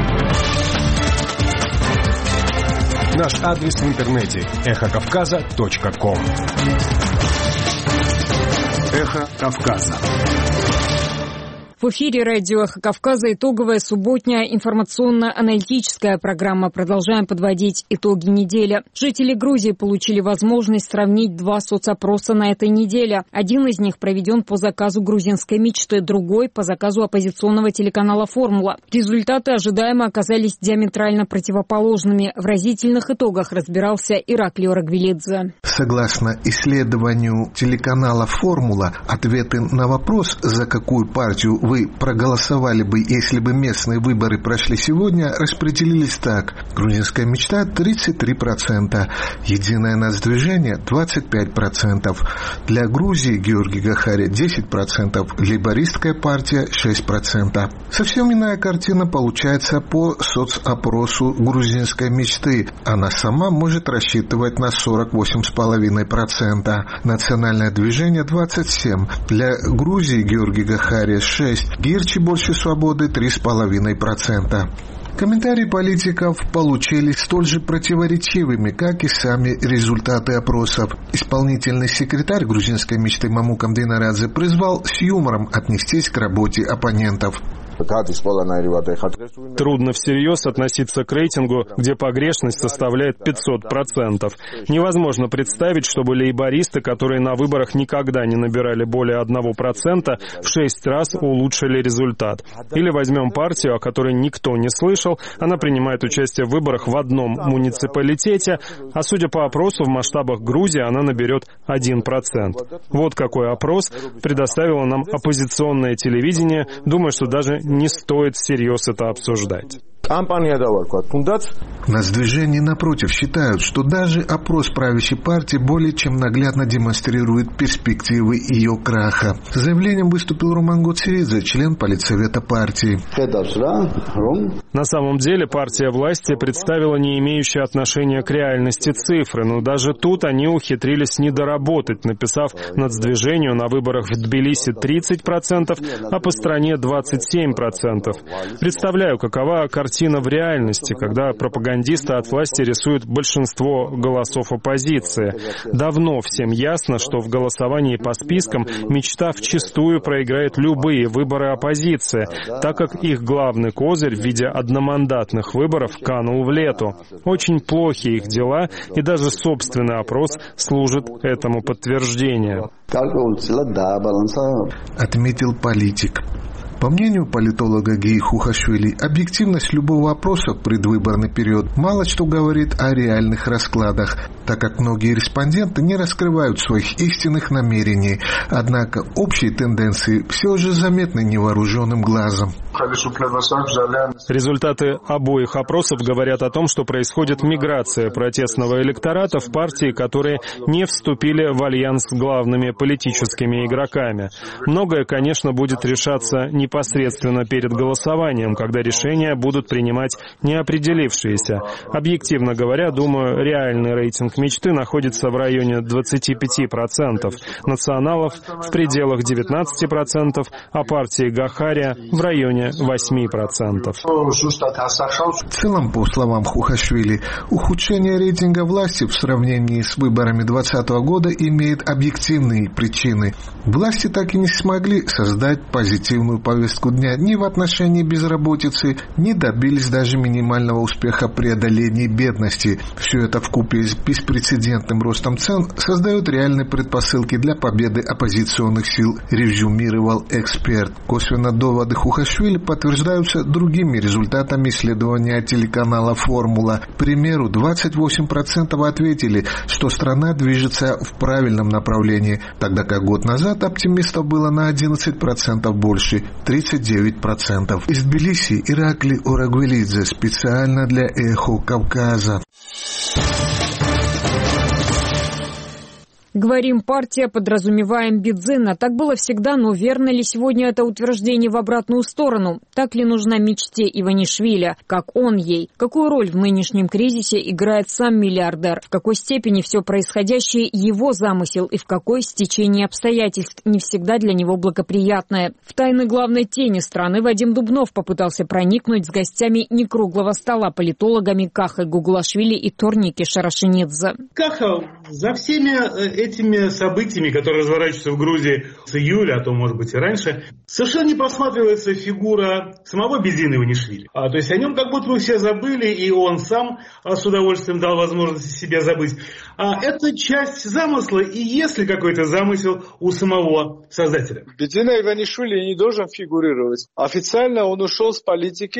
Наш адрес в интернете эхо кавказа точка ком. Эхо Кавказа. В эфире радио «Эхо Кавказа» итоговая субботняя информационно-аналитическая программа. Продолжаем подводить итоги недели. Жители Грузии получили возможность сравнить два соцопроса на этой неделе. Один из них проведен по заказу грузинской мечты, другой по заказу оппозиционного телеканала «Формула». Результаты ожидаемо оказались диаметрально противоположными. В разительных итогах разбирался Ираклий Орагвелидзе. Согласно исследованию телеканала «Формула», ответы на вопрос, за какую партию вы проголосовали бы, если бы местные выборы прошли сегодня, распределились так. Грузинская мечта – тридцать три процента, Единое нацдвижение – двадцать пять процентов. Для Грузии Георгий Гахари – десять процентов, Лейбористская партия – шесть процентов. Совсем иная картина получается по соцопросу грузинской мечты. Она сама может рассчитывать на сорок восемь целых пять десятых процента. Национальное движение – двадцать семь процентов. Для Грузии Георгий Гахари – шесть процентов. Гирчи больше свободы три целых пять десятых процента. Комментарии политиков получились столь же противоречивыми, как и сами результаты опросов. Исполнительный секретарь грузинской мечты Мамукам Дейнарадзе призвал с юмором отнестись к работе оппонентов. Трудно всерьез относиться к рейтингу, где погрешность составляет пятьсот процентов. Невозможно представить, чтобы лейбористы, которые на выборах никогда не набирали более одного процента, в шесть раз улучшили результат. Или возьмем партию, о которой никто не слышал, она принимает участие в выборах в одном муниципалитете, а судя по опросу, в масштабах Грузии она наберет один процент. Вот какой опрос предоставило нам оппозиционное телевидение, думаю, что даже не стоит всерьез это обсуждать. Нацдвижение, напротив, считают, что даже опрос правящей партии более чем наглядно демонстрирует перспективы ее краха. С заявлением выступил Роман Гоцеридзе, член политсовета партии. На самом деле партия власти представила не имеющие отношения к реальности цифры, но даже тут они ухитрились не доработать, написав нацдвижению на выборах в Тбилиси тридцать процентов, а по стране двадцать семь процентов. Представляю, какова картина в реальности, когда пропагандисты от власти рисуют большинство голосов оппозиции. Давно всем ясно, что в голосовании по спискам мечта вчистую проиграет любые выборы оппозиции, так как их главный козырь в виде одномандатных выборов канул в лету. Очень плохи их дела, и даже собственный опрос служит этому подтверждением. Отметил политик. По мнению политолога Геи Хухашвили, объективность любого опроса в предвыборный период мало что говорит о реальных раскладах, так как многие респонденты не раскрывают своих истинных намерений. Однако общие тенденции все же заметны невооруженным глазом. Результаты обоих опросов говорят о том, что происходит миграция протестного электората в партии, которые не вступили в альянс с главными политическими игроками. Многое, конечно, будет решаться непосредственно перед голосованием, когда решения будут принимать неопределившиеся. Объективно говоря, думаю, реальный рейтинг мечты находится в районе двадцати пяти процентов, националов в пределах девятнадцати процентов, а партии Гахария в районе восьми процентов. В целом, по словам Хухашвили, ухудшение рейтинга власти в сравнении с выборами двадцатого года имеет объективные причины. Власти так и не смогли создать позитивную повестку дня ни в отношении безработицы, ни добились даже минимального успеха преодоления бедности. Все это вкупе с беспрецедентным ростом цен создает реальные предпосылки для победы оппозиционных сил, резюмировал эксперт. Косвенно доводы Хухашвили подтверждаются другими результатами исследования телеканала «Формула». К примеру, двадцать восемь процентов ответили, что страна движется в правильном направлении, тогда как год назад оптимистов было на одиннадцать процентов больше, тридцать девять процентов. Из Тбилиси Иракли Орагвелидзе специально для «Эхо Кавказа». Говорим партия, подразумеваем Бидзина. Так было всегда, но верно ли сегодня это утверждение в обратную сторону? Так ли нужна мечте Иванишвили? Как он ей? Какую роль в нынешнем кризисе играет сам миллиардер? В какой степени все происходящее его замысел и в какой стечении обстоятельств не всегда для него благоприятное? В тайны главной тени страны Вадим Дубнов попытался проникнуть с гостями некруглого стола, политологами Кахой Гуглашвили и Торники Шарашинидзе. Каха, за всеми этими событиями, которые разворачиваются в Грузии с июля, а то, может быть, и раньше, совершенно не просматривается фигура самого Бедзина Иванишвили. А, то есть о нем как будто бы все забыли, и он сам а, с удовольствием дал возможность себя забыть. А это часть замысла, и есть ли какой-то замысел у самого создателя? Бедзина Иванишвили не должен фигурировать. Официально он ушел с политики.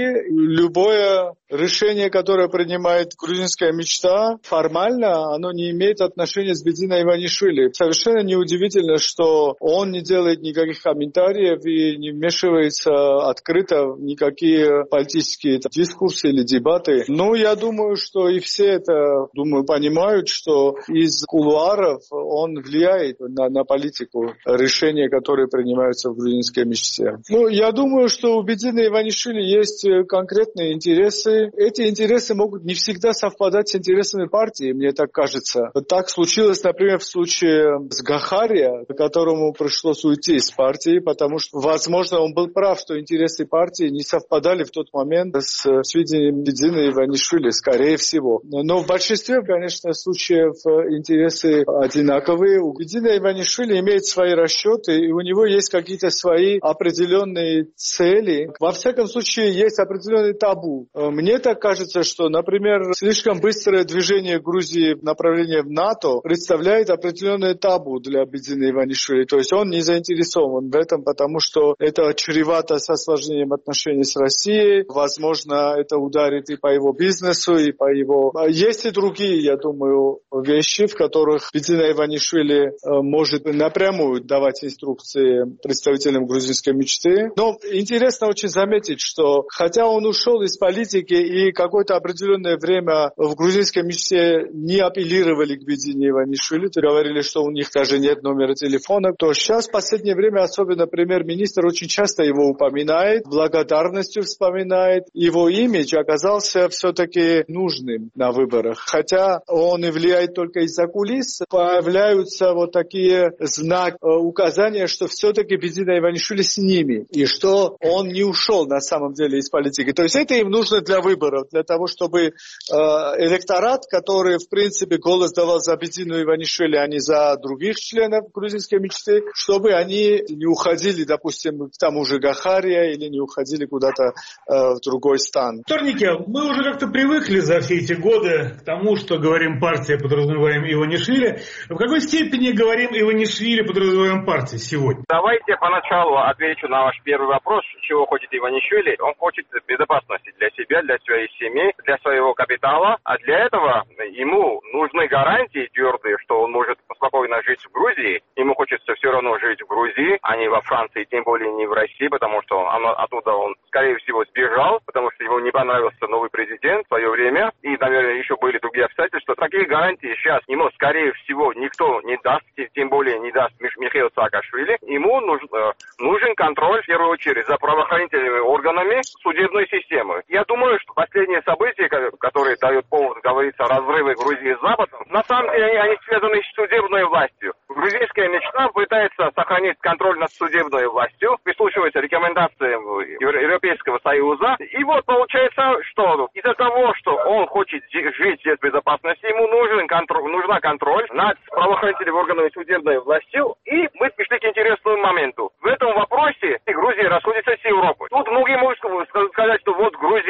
Любое решение, которое принимает грузинская мечта, формально оно не имеет отношения с Бедзиной Иванишвили. Совершенно неудивительно, что он не делает никаких комментариев и не вмешивается открыто в никакие политические там, дискурсы или дебаты. Ну, я думаю, что и все это, думаю, понимают, что из кулуаров он влияет на, на политику, решения, которые принимаются в грузинской мечте. Ну, я думаю, что у Бедзина Иванишвили есть конкретные интересы. Эти интересы могут не всегда совпадать с интересами партии, мне так кажется. Так случилось, например, в случае с Гахария, которому пришлось уйти из партии, потому что, возможно, он был прав, что интересы партии не совпадали в тот момент с сведениями Бедзина Иванишвили, скорее всего. Но в большинстве, конечно, случаев интересы одинаковые. У Бедзина Иванишвили имеет свои расчеты, и у него есть какие-то свои определенные цели. Во всяком случае, есть определенный табу. Мне так кажется, что, например, слишком быстрое движение Грузии в направлении в НАТО представляет определенное табу для Бедзина Иванишвили. То есть он не заинтересован в этом, потому что это чревато с осложнением отношений с Россией. Возможно, это ударит и по его бизнесу, и по его... Есть и другие, я думаю, вещи, в которых Бедзина Иванишвили может напрямую давать инструкции представителям грузинской мечты. Но интересно очень заметить, что хотя он ушел из политики и какое-то определенное время в грузинской мечте не апеллировали к Бедзине Иванишвили, то говорили, что у них даже нет номера телефона, то сейчас в последнее время особенно премьер-министр очень часто его упоминает, благодарностью вспоминает. Его имидж оказался все-таки нужным на выборах. Хотя он и влияет только из-за кулис, появляются вот такие знаки, указания, что все-таки Бедзина Иванишвили с ними, и что он не ушел на самом деле из политики. То есть это им нужно для выборов, для того, чтобы э, электорат, который, в принципе, голос давал за Бедзину Иванишвили, а не за других членов грузинской мечты, чтобы они не уходили, допустим, к тому же Гахария или не уходили куда-то э, в другой стан. Торники, мы уже как-то привыкли за все эти годы к тому, что говорим партия, подразумеваем Иванишвили. В какой степени говорим Иванишвили, подразумеваем партию сегодня? Давайте поначалу отвечу на ваш первый вопрос. Чего хочет Иванишвили? Он хочет безопасности для себя, для своей семьи, для своего капитала. А для этого ему нужны гарантии твердые, что он может спокойно жить в Грузии. Ему хочется все равно жить в Грузии, а не во Франции, тем более не в России, потому что он, оттуда он, скорее всего, сбежал, потому что ему не понравился новый президент в свое время. И, наверное, еще были другие обстоятельства. Такие гарантии сейчас ему, скорее всего, никто не даст, тем более не даст Михаил Саакашвили. Ему нужен, нужен контроль, в первую очередь, за правоохранительными органами судебной системы. Я думаю, что последние события, которые дают повод говорить о разрыве Грузии с Западом, на самом деле они связаны с судебной властью. Грузинская мечта пытается сохранить контроль над судебной властью, прислушивается рекомендациям Европейского Союза. И вот получается, что из-за того, что он хочет жить без безопасности, ему нужен контроль, нужна контроль над правоохранительными органами судебной властью. И мы пришли к интересному моменту. В этом вопросе Грузия расходится с Европой. Тут многие могут сказать, что вот Грузия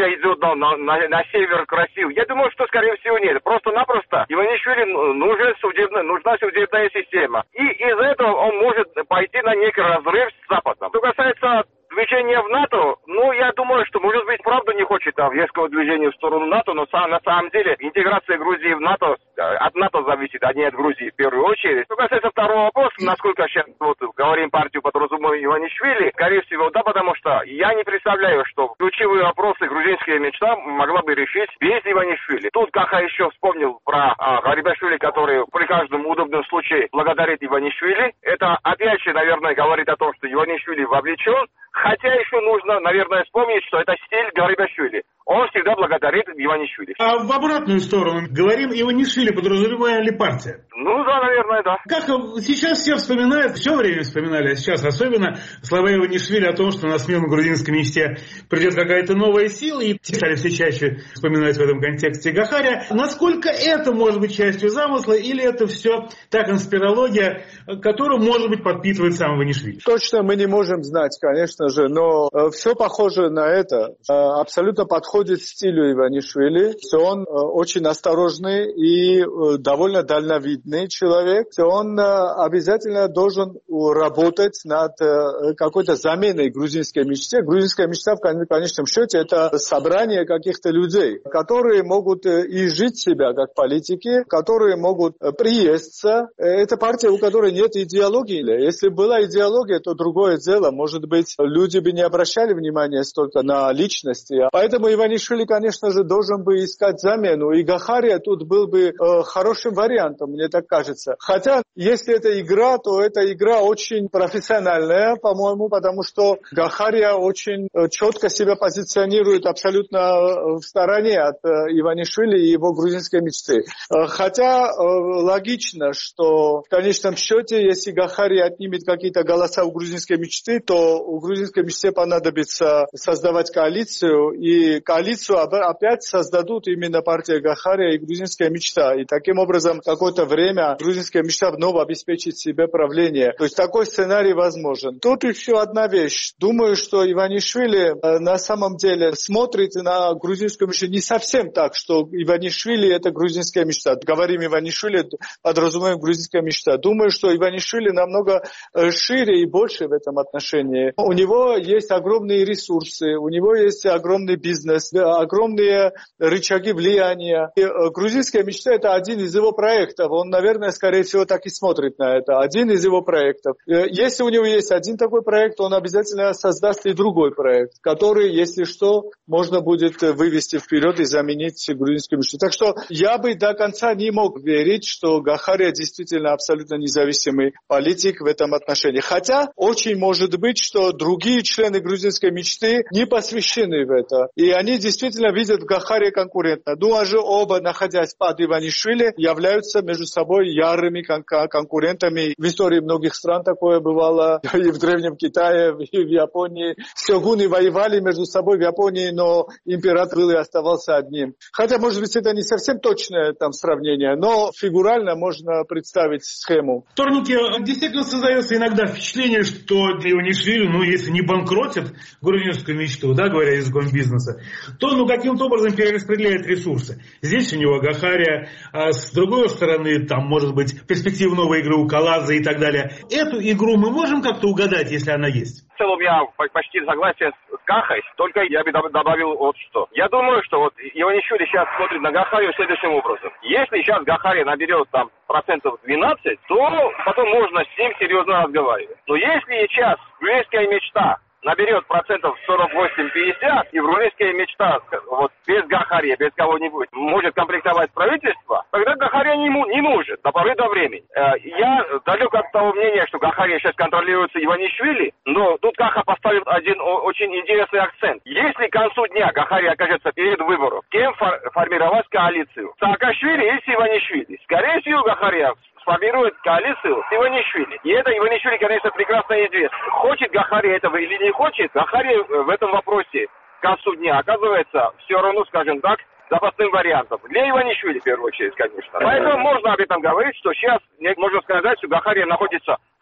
Грузия идет на, на, на север к России. Я думаю, что, скорее всего, нет. Просто-напросто Иванишвили нужна судебная, нужна судебная система. И из-за этого он может пойти на некий разрыв с Западом. Что касается движения в НАТО, ну, я думаю, что, может быть, правда не хочет там резкого движения в сторону НАТО, но на самом деле интеграция Грузии в НАТО от НАТО зависит, а не от Грузии в первую очередь. Что касается второго вопроса, насколько сейчас вот говорим партию под разумом Иванишвили, скорее всего, да, потому что я не представляю, что ключевые вопросы грузинская мечта могла бы решить без Иванишвили. Тут, как я еще вспомнил про а, Гарибашвили, который при каждом удобном случае благодарит Иванишвили, это опять же, наверное, говорит о том, что Иванишвили вовлечен. Хотя еще нужно, наверное, вспомнить, что это стиль Гарибашвили. Он всегда благодарит Иванишвили. А в обратную сторону, говорим, Иванишвили, подразумевая ли партия? Ну да, наверное, да. Как сейчас все вспоминают, все время вспоминали, а сейчас особенно слова Иванишвили о том, что на смену грузинской мечте придет какая-то новая сила, и стали все чаще вспоминать в этом контексте Гахария. Насколько это может быть частью замысла, или это все та конспирология, которую, может быть, подпитывает сам Иванишвили? Точно мы не можем знать, конечно же, но э, все похоже на это. Э, абсолютно подходит стилю Иванишвили. Он э, очень осторожный и э, довольно дальновидный человек. Он э, обязательно должен работать над э, какой-то заменой грузинской мечте. Грузинская мечта, в конечном счете, это собрание каких-то людей, которые могут э, и жить себя как политики, которые могут э, приесться. Э, это партия, у которой нет идеологии. Если была идеология, то другое дело. Может быть, люди бы не обращали внимания столько на личности. Поэтому Иванишвили, конечно же, должен бы искать замену. И Гахария тут был бы э, хорошим вариантом, мне так кажется. Хотя, если это игра, то эта игра очень профессиональная, по-моему, потому что Гахария очень э, четко себя позиционирует абсолютно в стороне от э, Иванишвили и его грузинской мечты. Э, хотя э, логично, что в конечном счете, если Гахария отнимет какие-то голоса у грузинской мечты, то у грузинской мечте понадобится создавать коалицию, и коалицию опять создадут именно партия Гахария и грузинская мечта. И таким образом, какое-то время грузинская мечта вновь обеспечит себе правление. То есть такой сценарий возможен. Тут еще одна вещь. Думаю, что Иванишвили э, на самом деле смотрит на грузинскую мечту не совсем так, что Иванишвили это грузинская мечта. Говорим Иванишвили, подразумеваем грузинская мечта. Думаю, что Иванишвили намного э, шире и больше в этом отношении. У него есть огромные ресурсы, у него есть огромный бизнес, огромные рычаги влияния. И грузинская мечта – это один из его проектов. Он, наверное, скорее всего, так и смотрит на это. Один из его проектов. Если у него есть один такой проект, он обязательно создаст и другой проект, который, если что, можно будет вывести вперед и заменить грузинскую мечту. Так что я бы до конца не мог верить, что Гахария действительно абсолютно независимый политик в этом отношении. Хотя очень может быть, что другие члены грузинской мечты не посвящены в это. И они действительно видят в Гахарии конкурента. Думаю же, оба, находясь под Иванишвили, являются между собой ярыми кон- конкурентами. В истории многих стран такое бывало. И в Древнем Китае, и в Японии. Сёгуны воевали между собой в Японии, но император был и оставался одним. Хотя, может быть, это не совсем точное там сравнение, но фигурально можно представить схему. Вторники, действительно создается иногда впечатление, что Иванишвили, ну, если не банкротит грузинскую мечту, да, говоря языком бизнеса, то, ну, каким-то образом перераспределяет ресурсы. Здесь у него Гахария, а с другой стороны, там, может быть, перспектива новой игры у Калаза и так далее. Эту игру мы можем как-то угадать, если она есть? В целом я почти согласен с Кахой, только я бы добавил вот что. Я думаю, что вот Иванишвили сейчас смотрит на Гахарию следующим образом. Если сейчас Гахария наберет там процентов двенадцать, то потом можно с ним серьезно разговаривать. Но если сейчас грузинская мечта наберет процентов сорок восемь-пятьдесят, и грузинская мечта вот, без Гахария, без кого-нибудь может комплектовать правительство, тогда Гахария не, не нужен до поры до времени. Я далек от того мнения, что Гахария сейчас контролируется Иванишвили, но тут Каха поставил один очень интересный акцент. Если к концу дня Гахария окажется перед выбором, кем фор- формировать коалицию? Саакашвили или с Иванишвили? Скорее всего, Гахария сформирует коалицию с Иванишвили. И это Иванишвили, конечно, прекрасно известно. Хочет Гахария этого или не хочет, Гахария в этом вопросе к концу дня оказывается все равно, скажем так, запасным вариантом. Для Иванишвили, в первую очередь, конечно. Поэтому можно об этом говорить, что сейчас можно сказать, что Гахария находится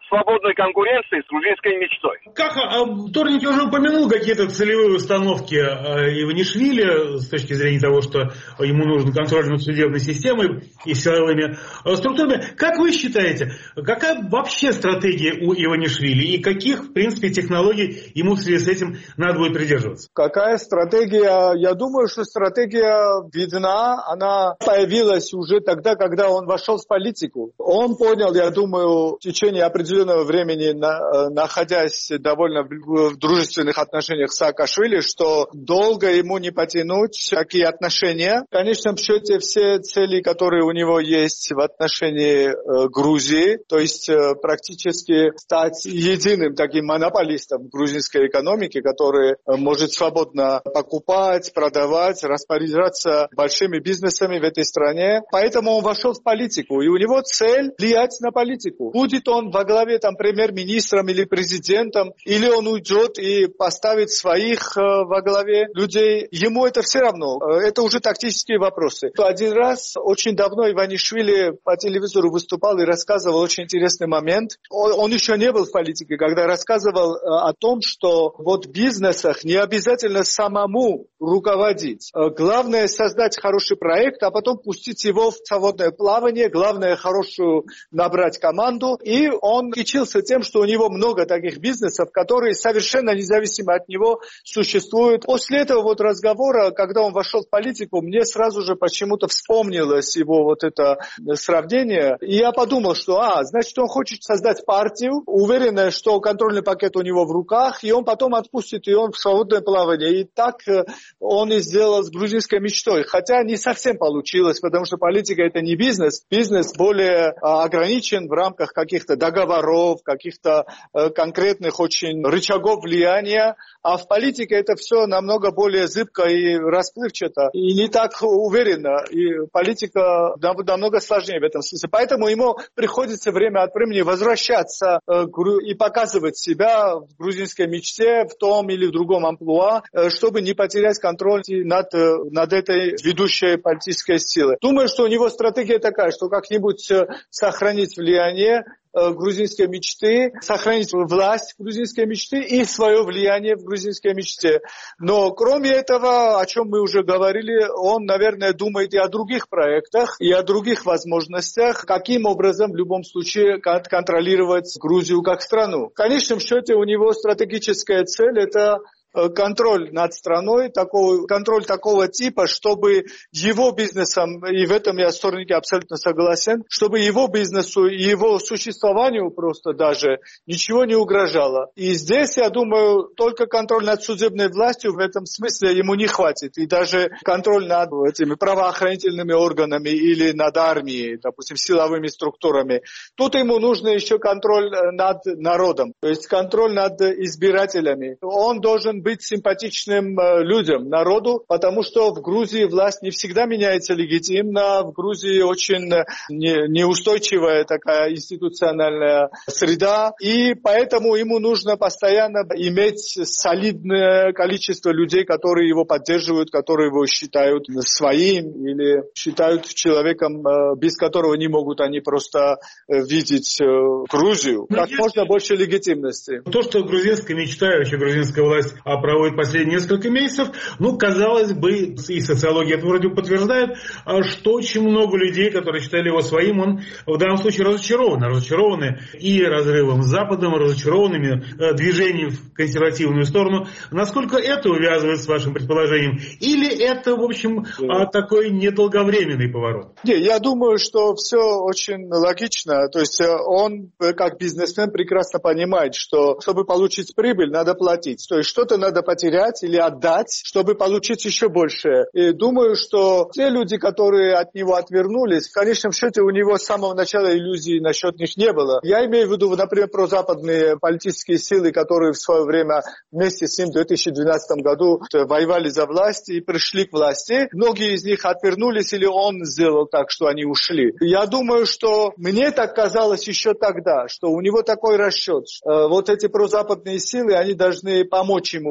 свободной конкуренции с грузинской мечтой. Как а, Торники уже упомянул какие-то целевые установки а, Иванишвили с точки зрения того, что ему нужен контроль над судебной системой и силовыми а, структурами. Как вы считаете, какая вообще стратегия у Иванишвили и каких, в принципе, технологий ему в связи с этим надо будет придерживаться? Какая стратегия? Я думаю, что стратегия видна. Она появилась уже тогда, когда он вошел в политику. Он понял, я думаю, в течение определенного времени, на, находясь довольно в дружественных отношениях с Саакашвили, что долго ему не потянуть такие отношения. В конечном счете все цели, которые у него есть в отношении э, Грузии, то есть э, практически стать единым таким монополистом грузинской экономики, который э, может свободно покупать, продавать, распоряжаться большими бизнесами в этой стране. Поэтому он вошел в политику, и у него цель влиять на политику. Будет он во главе там премьер-министром или президентом, или он уйдет и поставит своих э, во главе людей. Ему это все равно. Это уже тактические вопросы. Один раз, очень давно, Иванишвили по телевизору выступал и рассказывал очень интересный момент. Он, он еще не был в политике, когда рассказывал э, о том, что вот в бизнесах не обязательно самому руководить. Э, главное создать хороший проект, а потом пустить его в свободное плавание. Главное хорошую набрать команду. И он кичился тем, что у него много таких бизнесов, которые совершенно независимо от него существуют. После этого вот разговора, когда он вошел в политику, мне сразу же почему-то вспомнилось его вот это сравнение. И я подумал, что, а, значит, он хочет создать партию, уверенная, что контрольный пакет у него в руках, и он потом отпустит ее в свободное плавание. И так он и сделал с грузинской мечтой. Хотя не совсем получилось, потому что политика — это не бизнес. Бизнес более ограничен в рамках каких-то договоров, каких-то конкретных очень рычагов влияния. А в политике это все намного более зыбко и расплывчато, и не так уверенно. И политика намного сложнее в этом смысле. Поэтому ему приходится время от времени возвращаться и показывать себя в грузинской мечте, в том или в другом амплуа, чтобы не потерять контроль над, над этой ведущей политической силой. Думаю, что у него стратегия такая, что как-нибудь сохранить влияние грузинской мечты, сохранить власть грузинской мечты и свое влияние в грузинской мечте. Но кроме этого, о чем мы уже говорили, он, наверное, думает и о других проектах, и о других возможностях, каким образом в любом случае контролировать Грузию как страну. В конечном счете у него стратегическая цель – это контроль над страной, такого, контроль такого типа, чтобы его бизнесом, и в этом я с Торники абсолютно согласен, чтобы его бизнесу и его существованию просто даже ничего не угрожало. И здесь, я думаю, только контроль над судебной властью в этом смысле ему не хватит. И даже контроль над этими правоохранительными органами или над армией, допустим, силовыми структурами. Тут ему нужно еще контроль над народом, то есть контроль над избирателями. Он должен быть симпатичным людям, народу, потому что в Грузии власть не всегда меняется легитимно, в Грузии очень не, неустойчивая такая институциональная среда, и поэтому ему нужно постоянно иметь солидное количество людей, которые его поддерживают, которые его считают своим или считают человеком, без которого не могут они просто видеть Грузию. Как Но можно больше легитимности. То, что грузинская мечта и вообще грузинская власть проводит последние несколько месяцев, ну, казалось бы, и социология это вроде подтверждает, что очень много людей, которые считали его своим, он в данном случае разочарован. Разочарованы и разрывом с Западом, разочарованными движением в консервативную сторону. Насколько это увязывает с вашим предположением? Или это, в общем, такой недолговременный поворот? Не, я думаю, что все очень логично. То есть он, как бизнесмен, прекрасно понимает, что чтобы получить прибыль, надо платить. То есть что-то надо потерять или отдать, чтобы получить еще больше. И думаю, что те люди, которые от него отвернулись, в конечном счете у него с самого начала иллюзий насчет них не было. Я имею в виду, например, прозападные политические силы, которые в свое время вместе с ним в две тысячи двенадцатом году воевали за власть и пришли к власти. Многие из них отвернулись или он сделал так, что они ушли. Я думаю, что мне так казалось еще тогда, что у него такой расчет. Вот эти прозападные силы, они должны помочь ему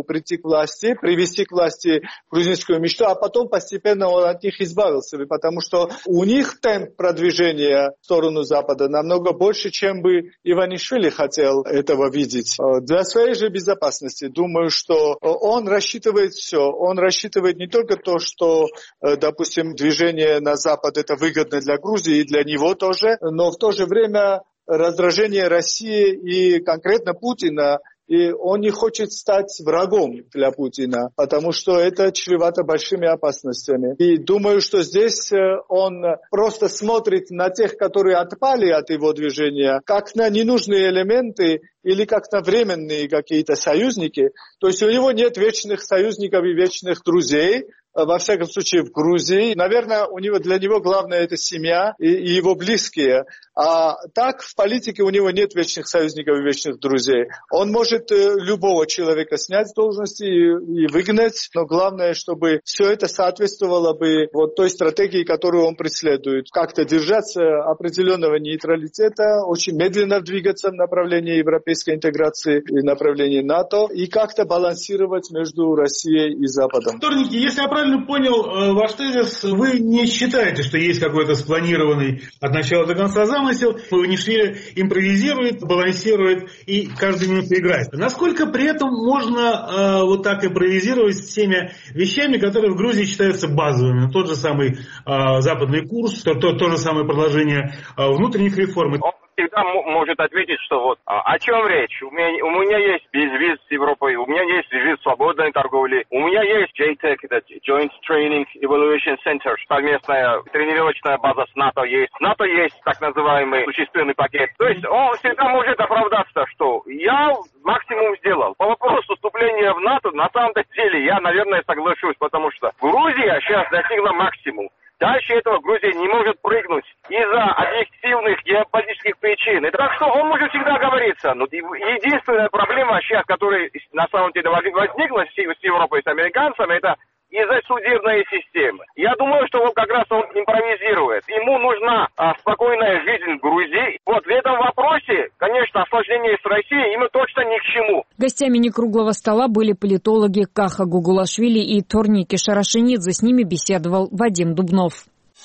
ему прийти к власти, привести к власти грузинскую мечту, а потом постепенно он от них избавился, потому что у них темп продвижения в сторону Запада намного больше, чем бы Иванишвили хотел этого видеть. Для своей же безопасности думаю, что он рассчитывает все. Он рассчитывает не только то, что, допустим, движение на Запад это выгодно для Грузии и для него тоже, но в то же время раздражение России и конкретно Путина, и он не хочет стать врагом для Путина, потому что это чревато большими опасностями. И думаю, что здесь он просто смотрит на тех, которые отпали от его движения, как на ненужные элементы или как на временные какие-то союзники. То есть у него нет вечных союзников и вечных друзей, во всяком случае в Грузии. Наверное, у него, для него главное это семья и, и его близкие. А так в политике у него нет вечных союзников и вечных друзей. Он может э, любого человека снять с должности и, и выгнать, но главное, чтобы все это соответствовало бы вот той стратегии, которую он преследует. Как-то держаться определенного нейтралитета, очень медленно двигаться в направлении европейской интеграции и направлении НАТО, и как-то балансировать между Россией и Западом. Вторники, если я правильно понял ваш тезис, вы не считаете, что есть какой-то спланированный от начала до конца замысел, Иванишвили импровизирует, балансирует и каждую минуту играет. Насколько при этом можно э, вот так импровизировать с теми вещами, которые в Грузии считаются базовыми? Тот же самый э, западный курс, то, то, то же самое продолжение э, внутренних реформ. Всегда может ответить, что вот о чем речь. У меня, у меня есть безвиз с Европой, у меня есть виз свободной торговли, у меня есть джей тэк, это Joint Training Evaluation Center, совместная тренировочная база с НАТО есть. С НАТО есть так называемый существенный пакет. То есть он всегда может оправдаться, что я максимум сделал. По вопросу вступления в НАТО, на самом деле, я, наверное, соглашусь, потому что Грузия сейчас достигла максимума. Дальше этого Грузия не может прыгнуть из-за объективных геополитических причин. И так что он может всегда говориться. Но единственная проблема сейчас, которая на самом деле возникла с Европой, с американцами, это из-за судебной системы. Я думаю, что вот как раз он импровизирует. Ему нужна а, спокойная жизнь в Грузии. Вот в этом вопросе, конечно, осложнение с Россией ему точно ни к чему. Гостями некруглого стола были политологи Каха Гугулашвили и Торники Шарашенидзе. С ними беседовал Вадим Дубнов.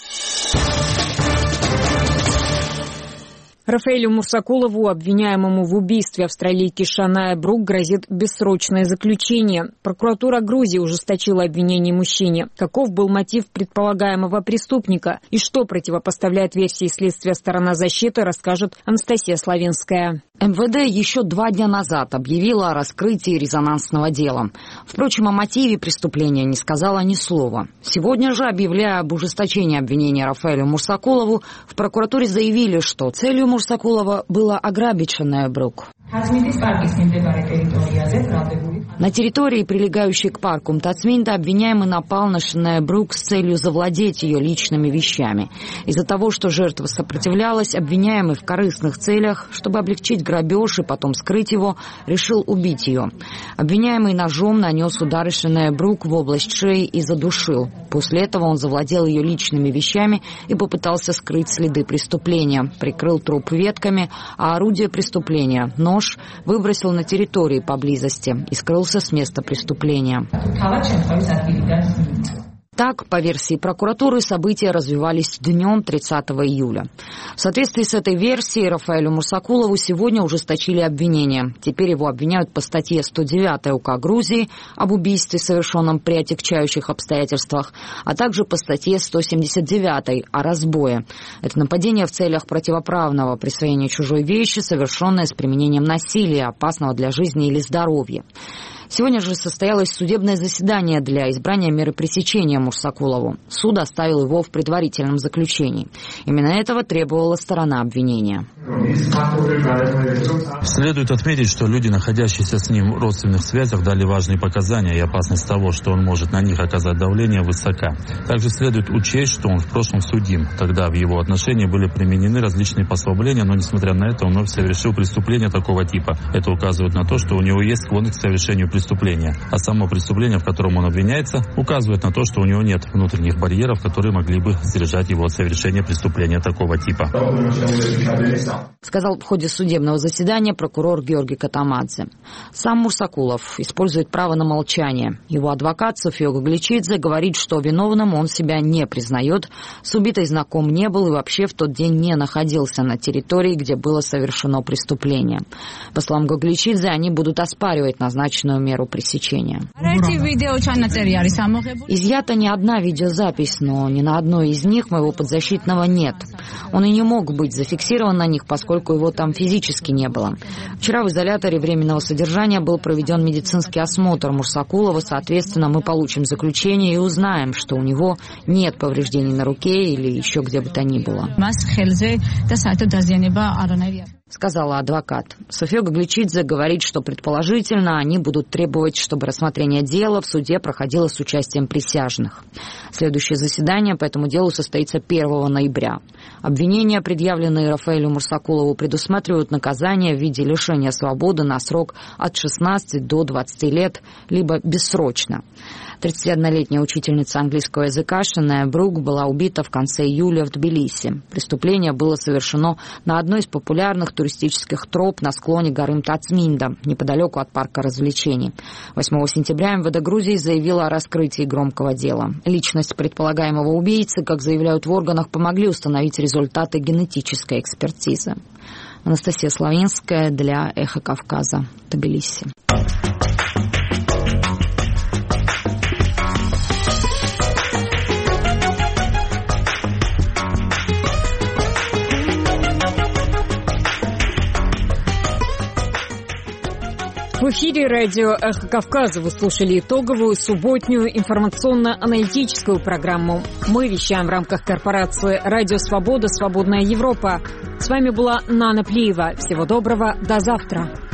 Рафаэлю Мурсакулову, обвиняемому в убийстве австралийки Шания Брук, грозит бессрочное заключение. Прокуратура Грузии ужесточила обвинение мужчине. Каков был мотив предполагаемого преступника и что противопоставляет версии следствия сторона защиты, расскажет Анастасия Славинская. эм вэ дэ еще два дня назад объявила о раскрытии резонансного дела. Впрочем, о мотиве преступления не сказала ни слова. Сегодня же, объявляя об ужесточении обвинения Рафаэлю Мурсакулову, в прокуратуре заявили, что целью Мурсакулова было ограбить Шанию Брук. На территории, прилегающей к парку Мтацминда, обвиняемый напал на Шанию Брук с целью завладеть ее личными вещами. Из-за того, что жертва сопротивлялась, обвиняемый в корыстных целях, чтобы облегчить грабеж и потом скрыть его, решил убить ее. Обвиняемый ножом нанес удары Шании Брук в область шеи и задушил. После этого он завладел ее личными вещами и попытался скрыть следы преступления. Прикрыл труп ветками, а орудие преступления, нож, выбросил на территории поблизости и скрылся с места преступления. Так, по версии прокуратуры, события развивались днем тридцатого июля. В соответствии с этой версией Рафаэлю Мурсакулову сегодня ужесточили обвинение. Теперь его обвиняют по статье сто девять УК Грузии об убийстве, совершенном при отягчающих обстоятельствах, а также по статье сто семьдесят девять о разбое. Это нападение в целях противоправного присвоения чужой вещи, совершенное с применением насилия, опасного для жизни или здоровья. Сегодня же состоялось судебное заседание для избрания меры пресечения Мурсакулову. Суд оставил его в предварительном заключении. Именно этого требовала сторона обвинения. Следует отметить, что люди, находящиеся с ним в родственных связях, дали важные показания, и опасность того, что он может на них оказать давление, высока. Также следует учесть, что он в прошлом судим. Тогда в его отношении были применены различные послабления, но, несмотря на это, он вновь совершил преступление такого типа. Это указывает на то, что у него есть склонность к совершению преступления преступления, а само преступление, в котором он обвиняется, указывает на то, что у него нет внутренних барьеров, которые могли бы сдержать его от совершения преступления такого типа. Сказал в ходе судебного заседания прокурор Георгий Катамадзе. Сам Мурсакулов использует право на молчание. Его адвокат София Гагличидзе говорит, что виновным он себя не признает, с убитой знаком не был и вообще в тот день не находился на территории, где было совершено преступление. По словам Гагличидзе, они будут оспаривать назначенную меру пресечения. Изъята не одна видеозапись, но ни на одной из них моего подзащитного нет. Он и не мог быть зафиксирован на них, поскольку его там физически не было. Вчера в изоляторе временного содержания был проведен медицинский осмотр Мурсакулова, соответственно, мы получим заключение и узнаем, что у него нет повреждений на руке или еще где бы то ни было. Сказала адвокат. София Гагличидзе говорит, что предположительно они будут требовать, чтобы рассмотрение дела в суде проходило с участием присяжных. Следующее заседание по этому делу состоится первого ноября. Обвинения, предъявленные Рафаэлю Мурсакулову, предусматривают наказание в виде лишения свободы на срок от шестнадцати до двадцати лет, либо бессрочно. тридцатиоднолетняя учительница английского языка Шеная Брук была убита в конце июля в Тбилиси. Преступление было совершено на одной из популярных туристических троп на склоне горы Мтацминда, неподалеку от парка развлечений. восьмого сентября эм вэ дэ Грузии заявила о раскрытии громкого дела. Личность предполагаемого убийцы, как заявляют в органах, помогли установить результаты генетической экспертизы. Анастасия Славинская для Эхо Кавказа, Тбилиси. В эфире радио «Эхо Кавказа» вы слушали итоговую субботнюю информационно-аналитическую программу. Мы вещаем в рамках корпорации «Радио Свобода. Свободная Европа». С вами была Нана Плиева. Всего доброго. До завтра.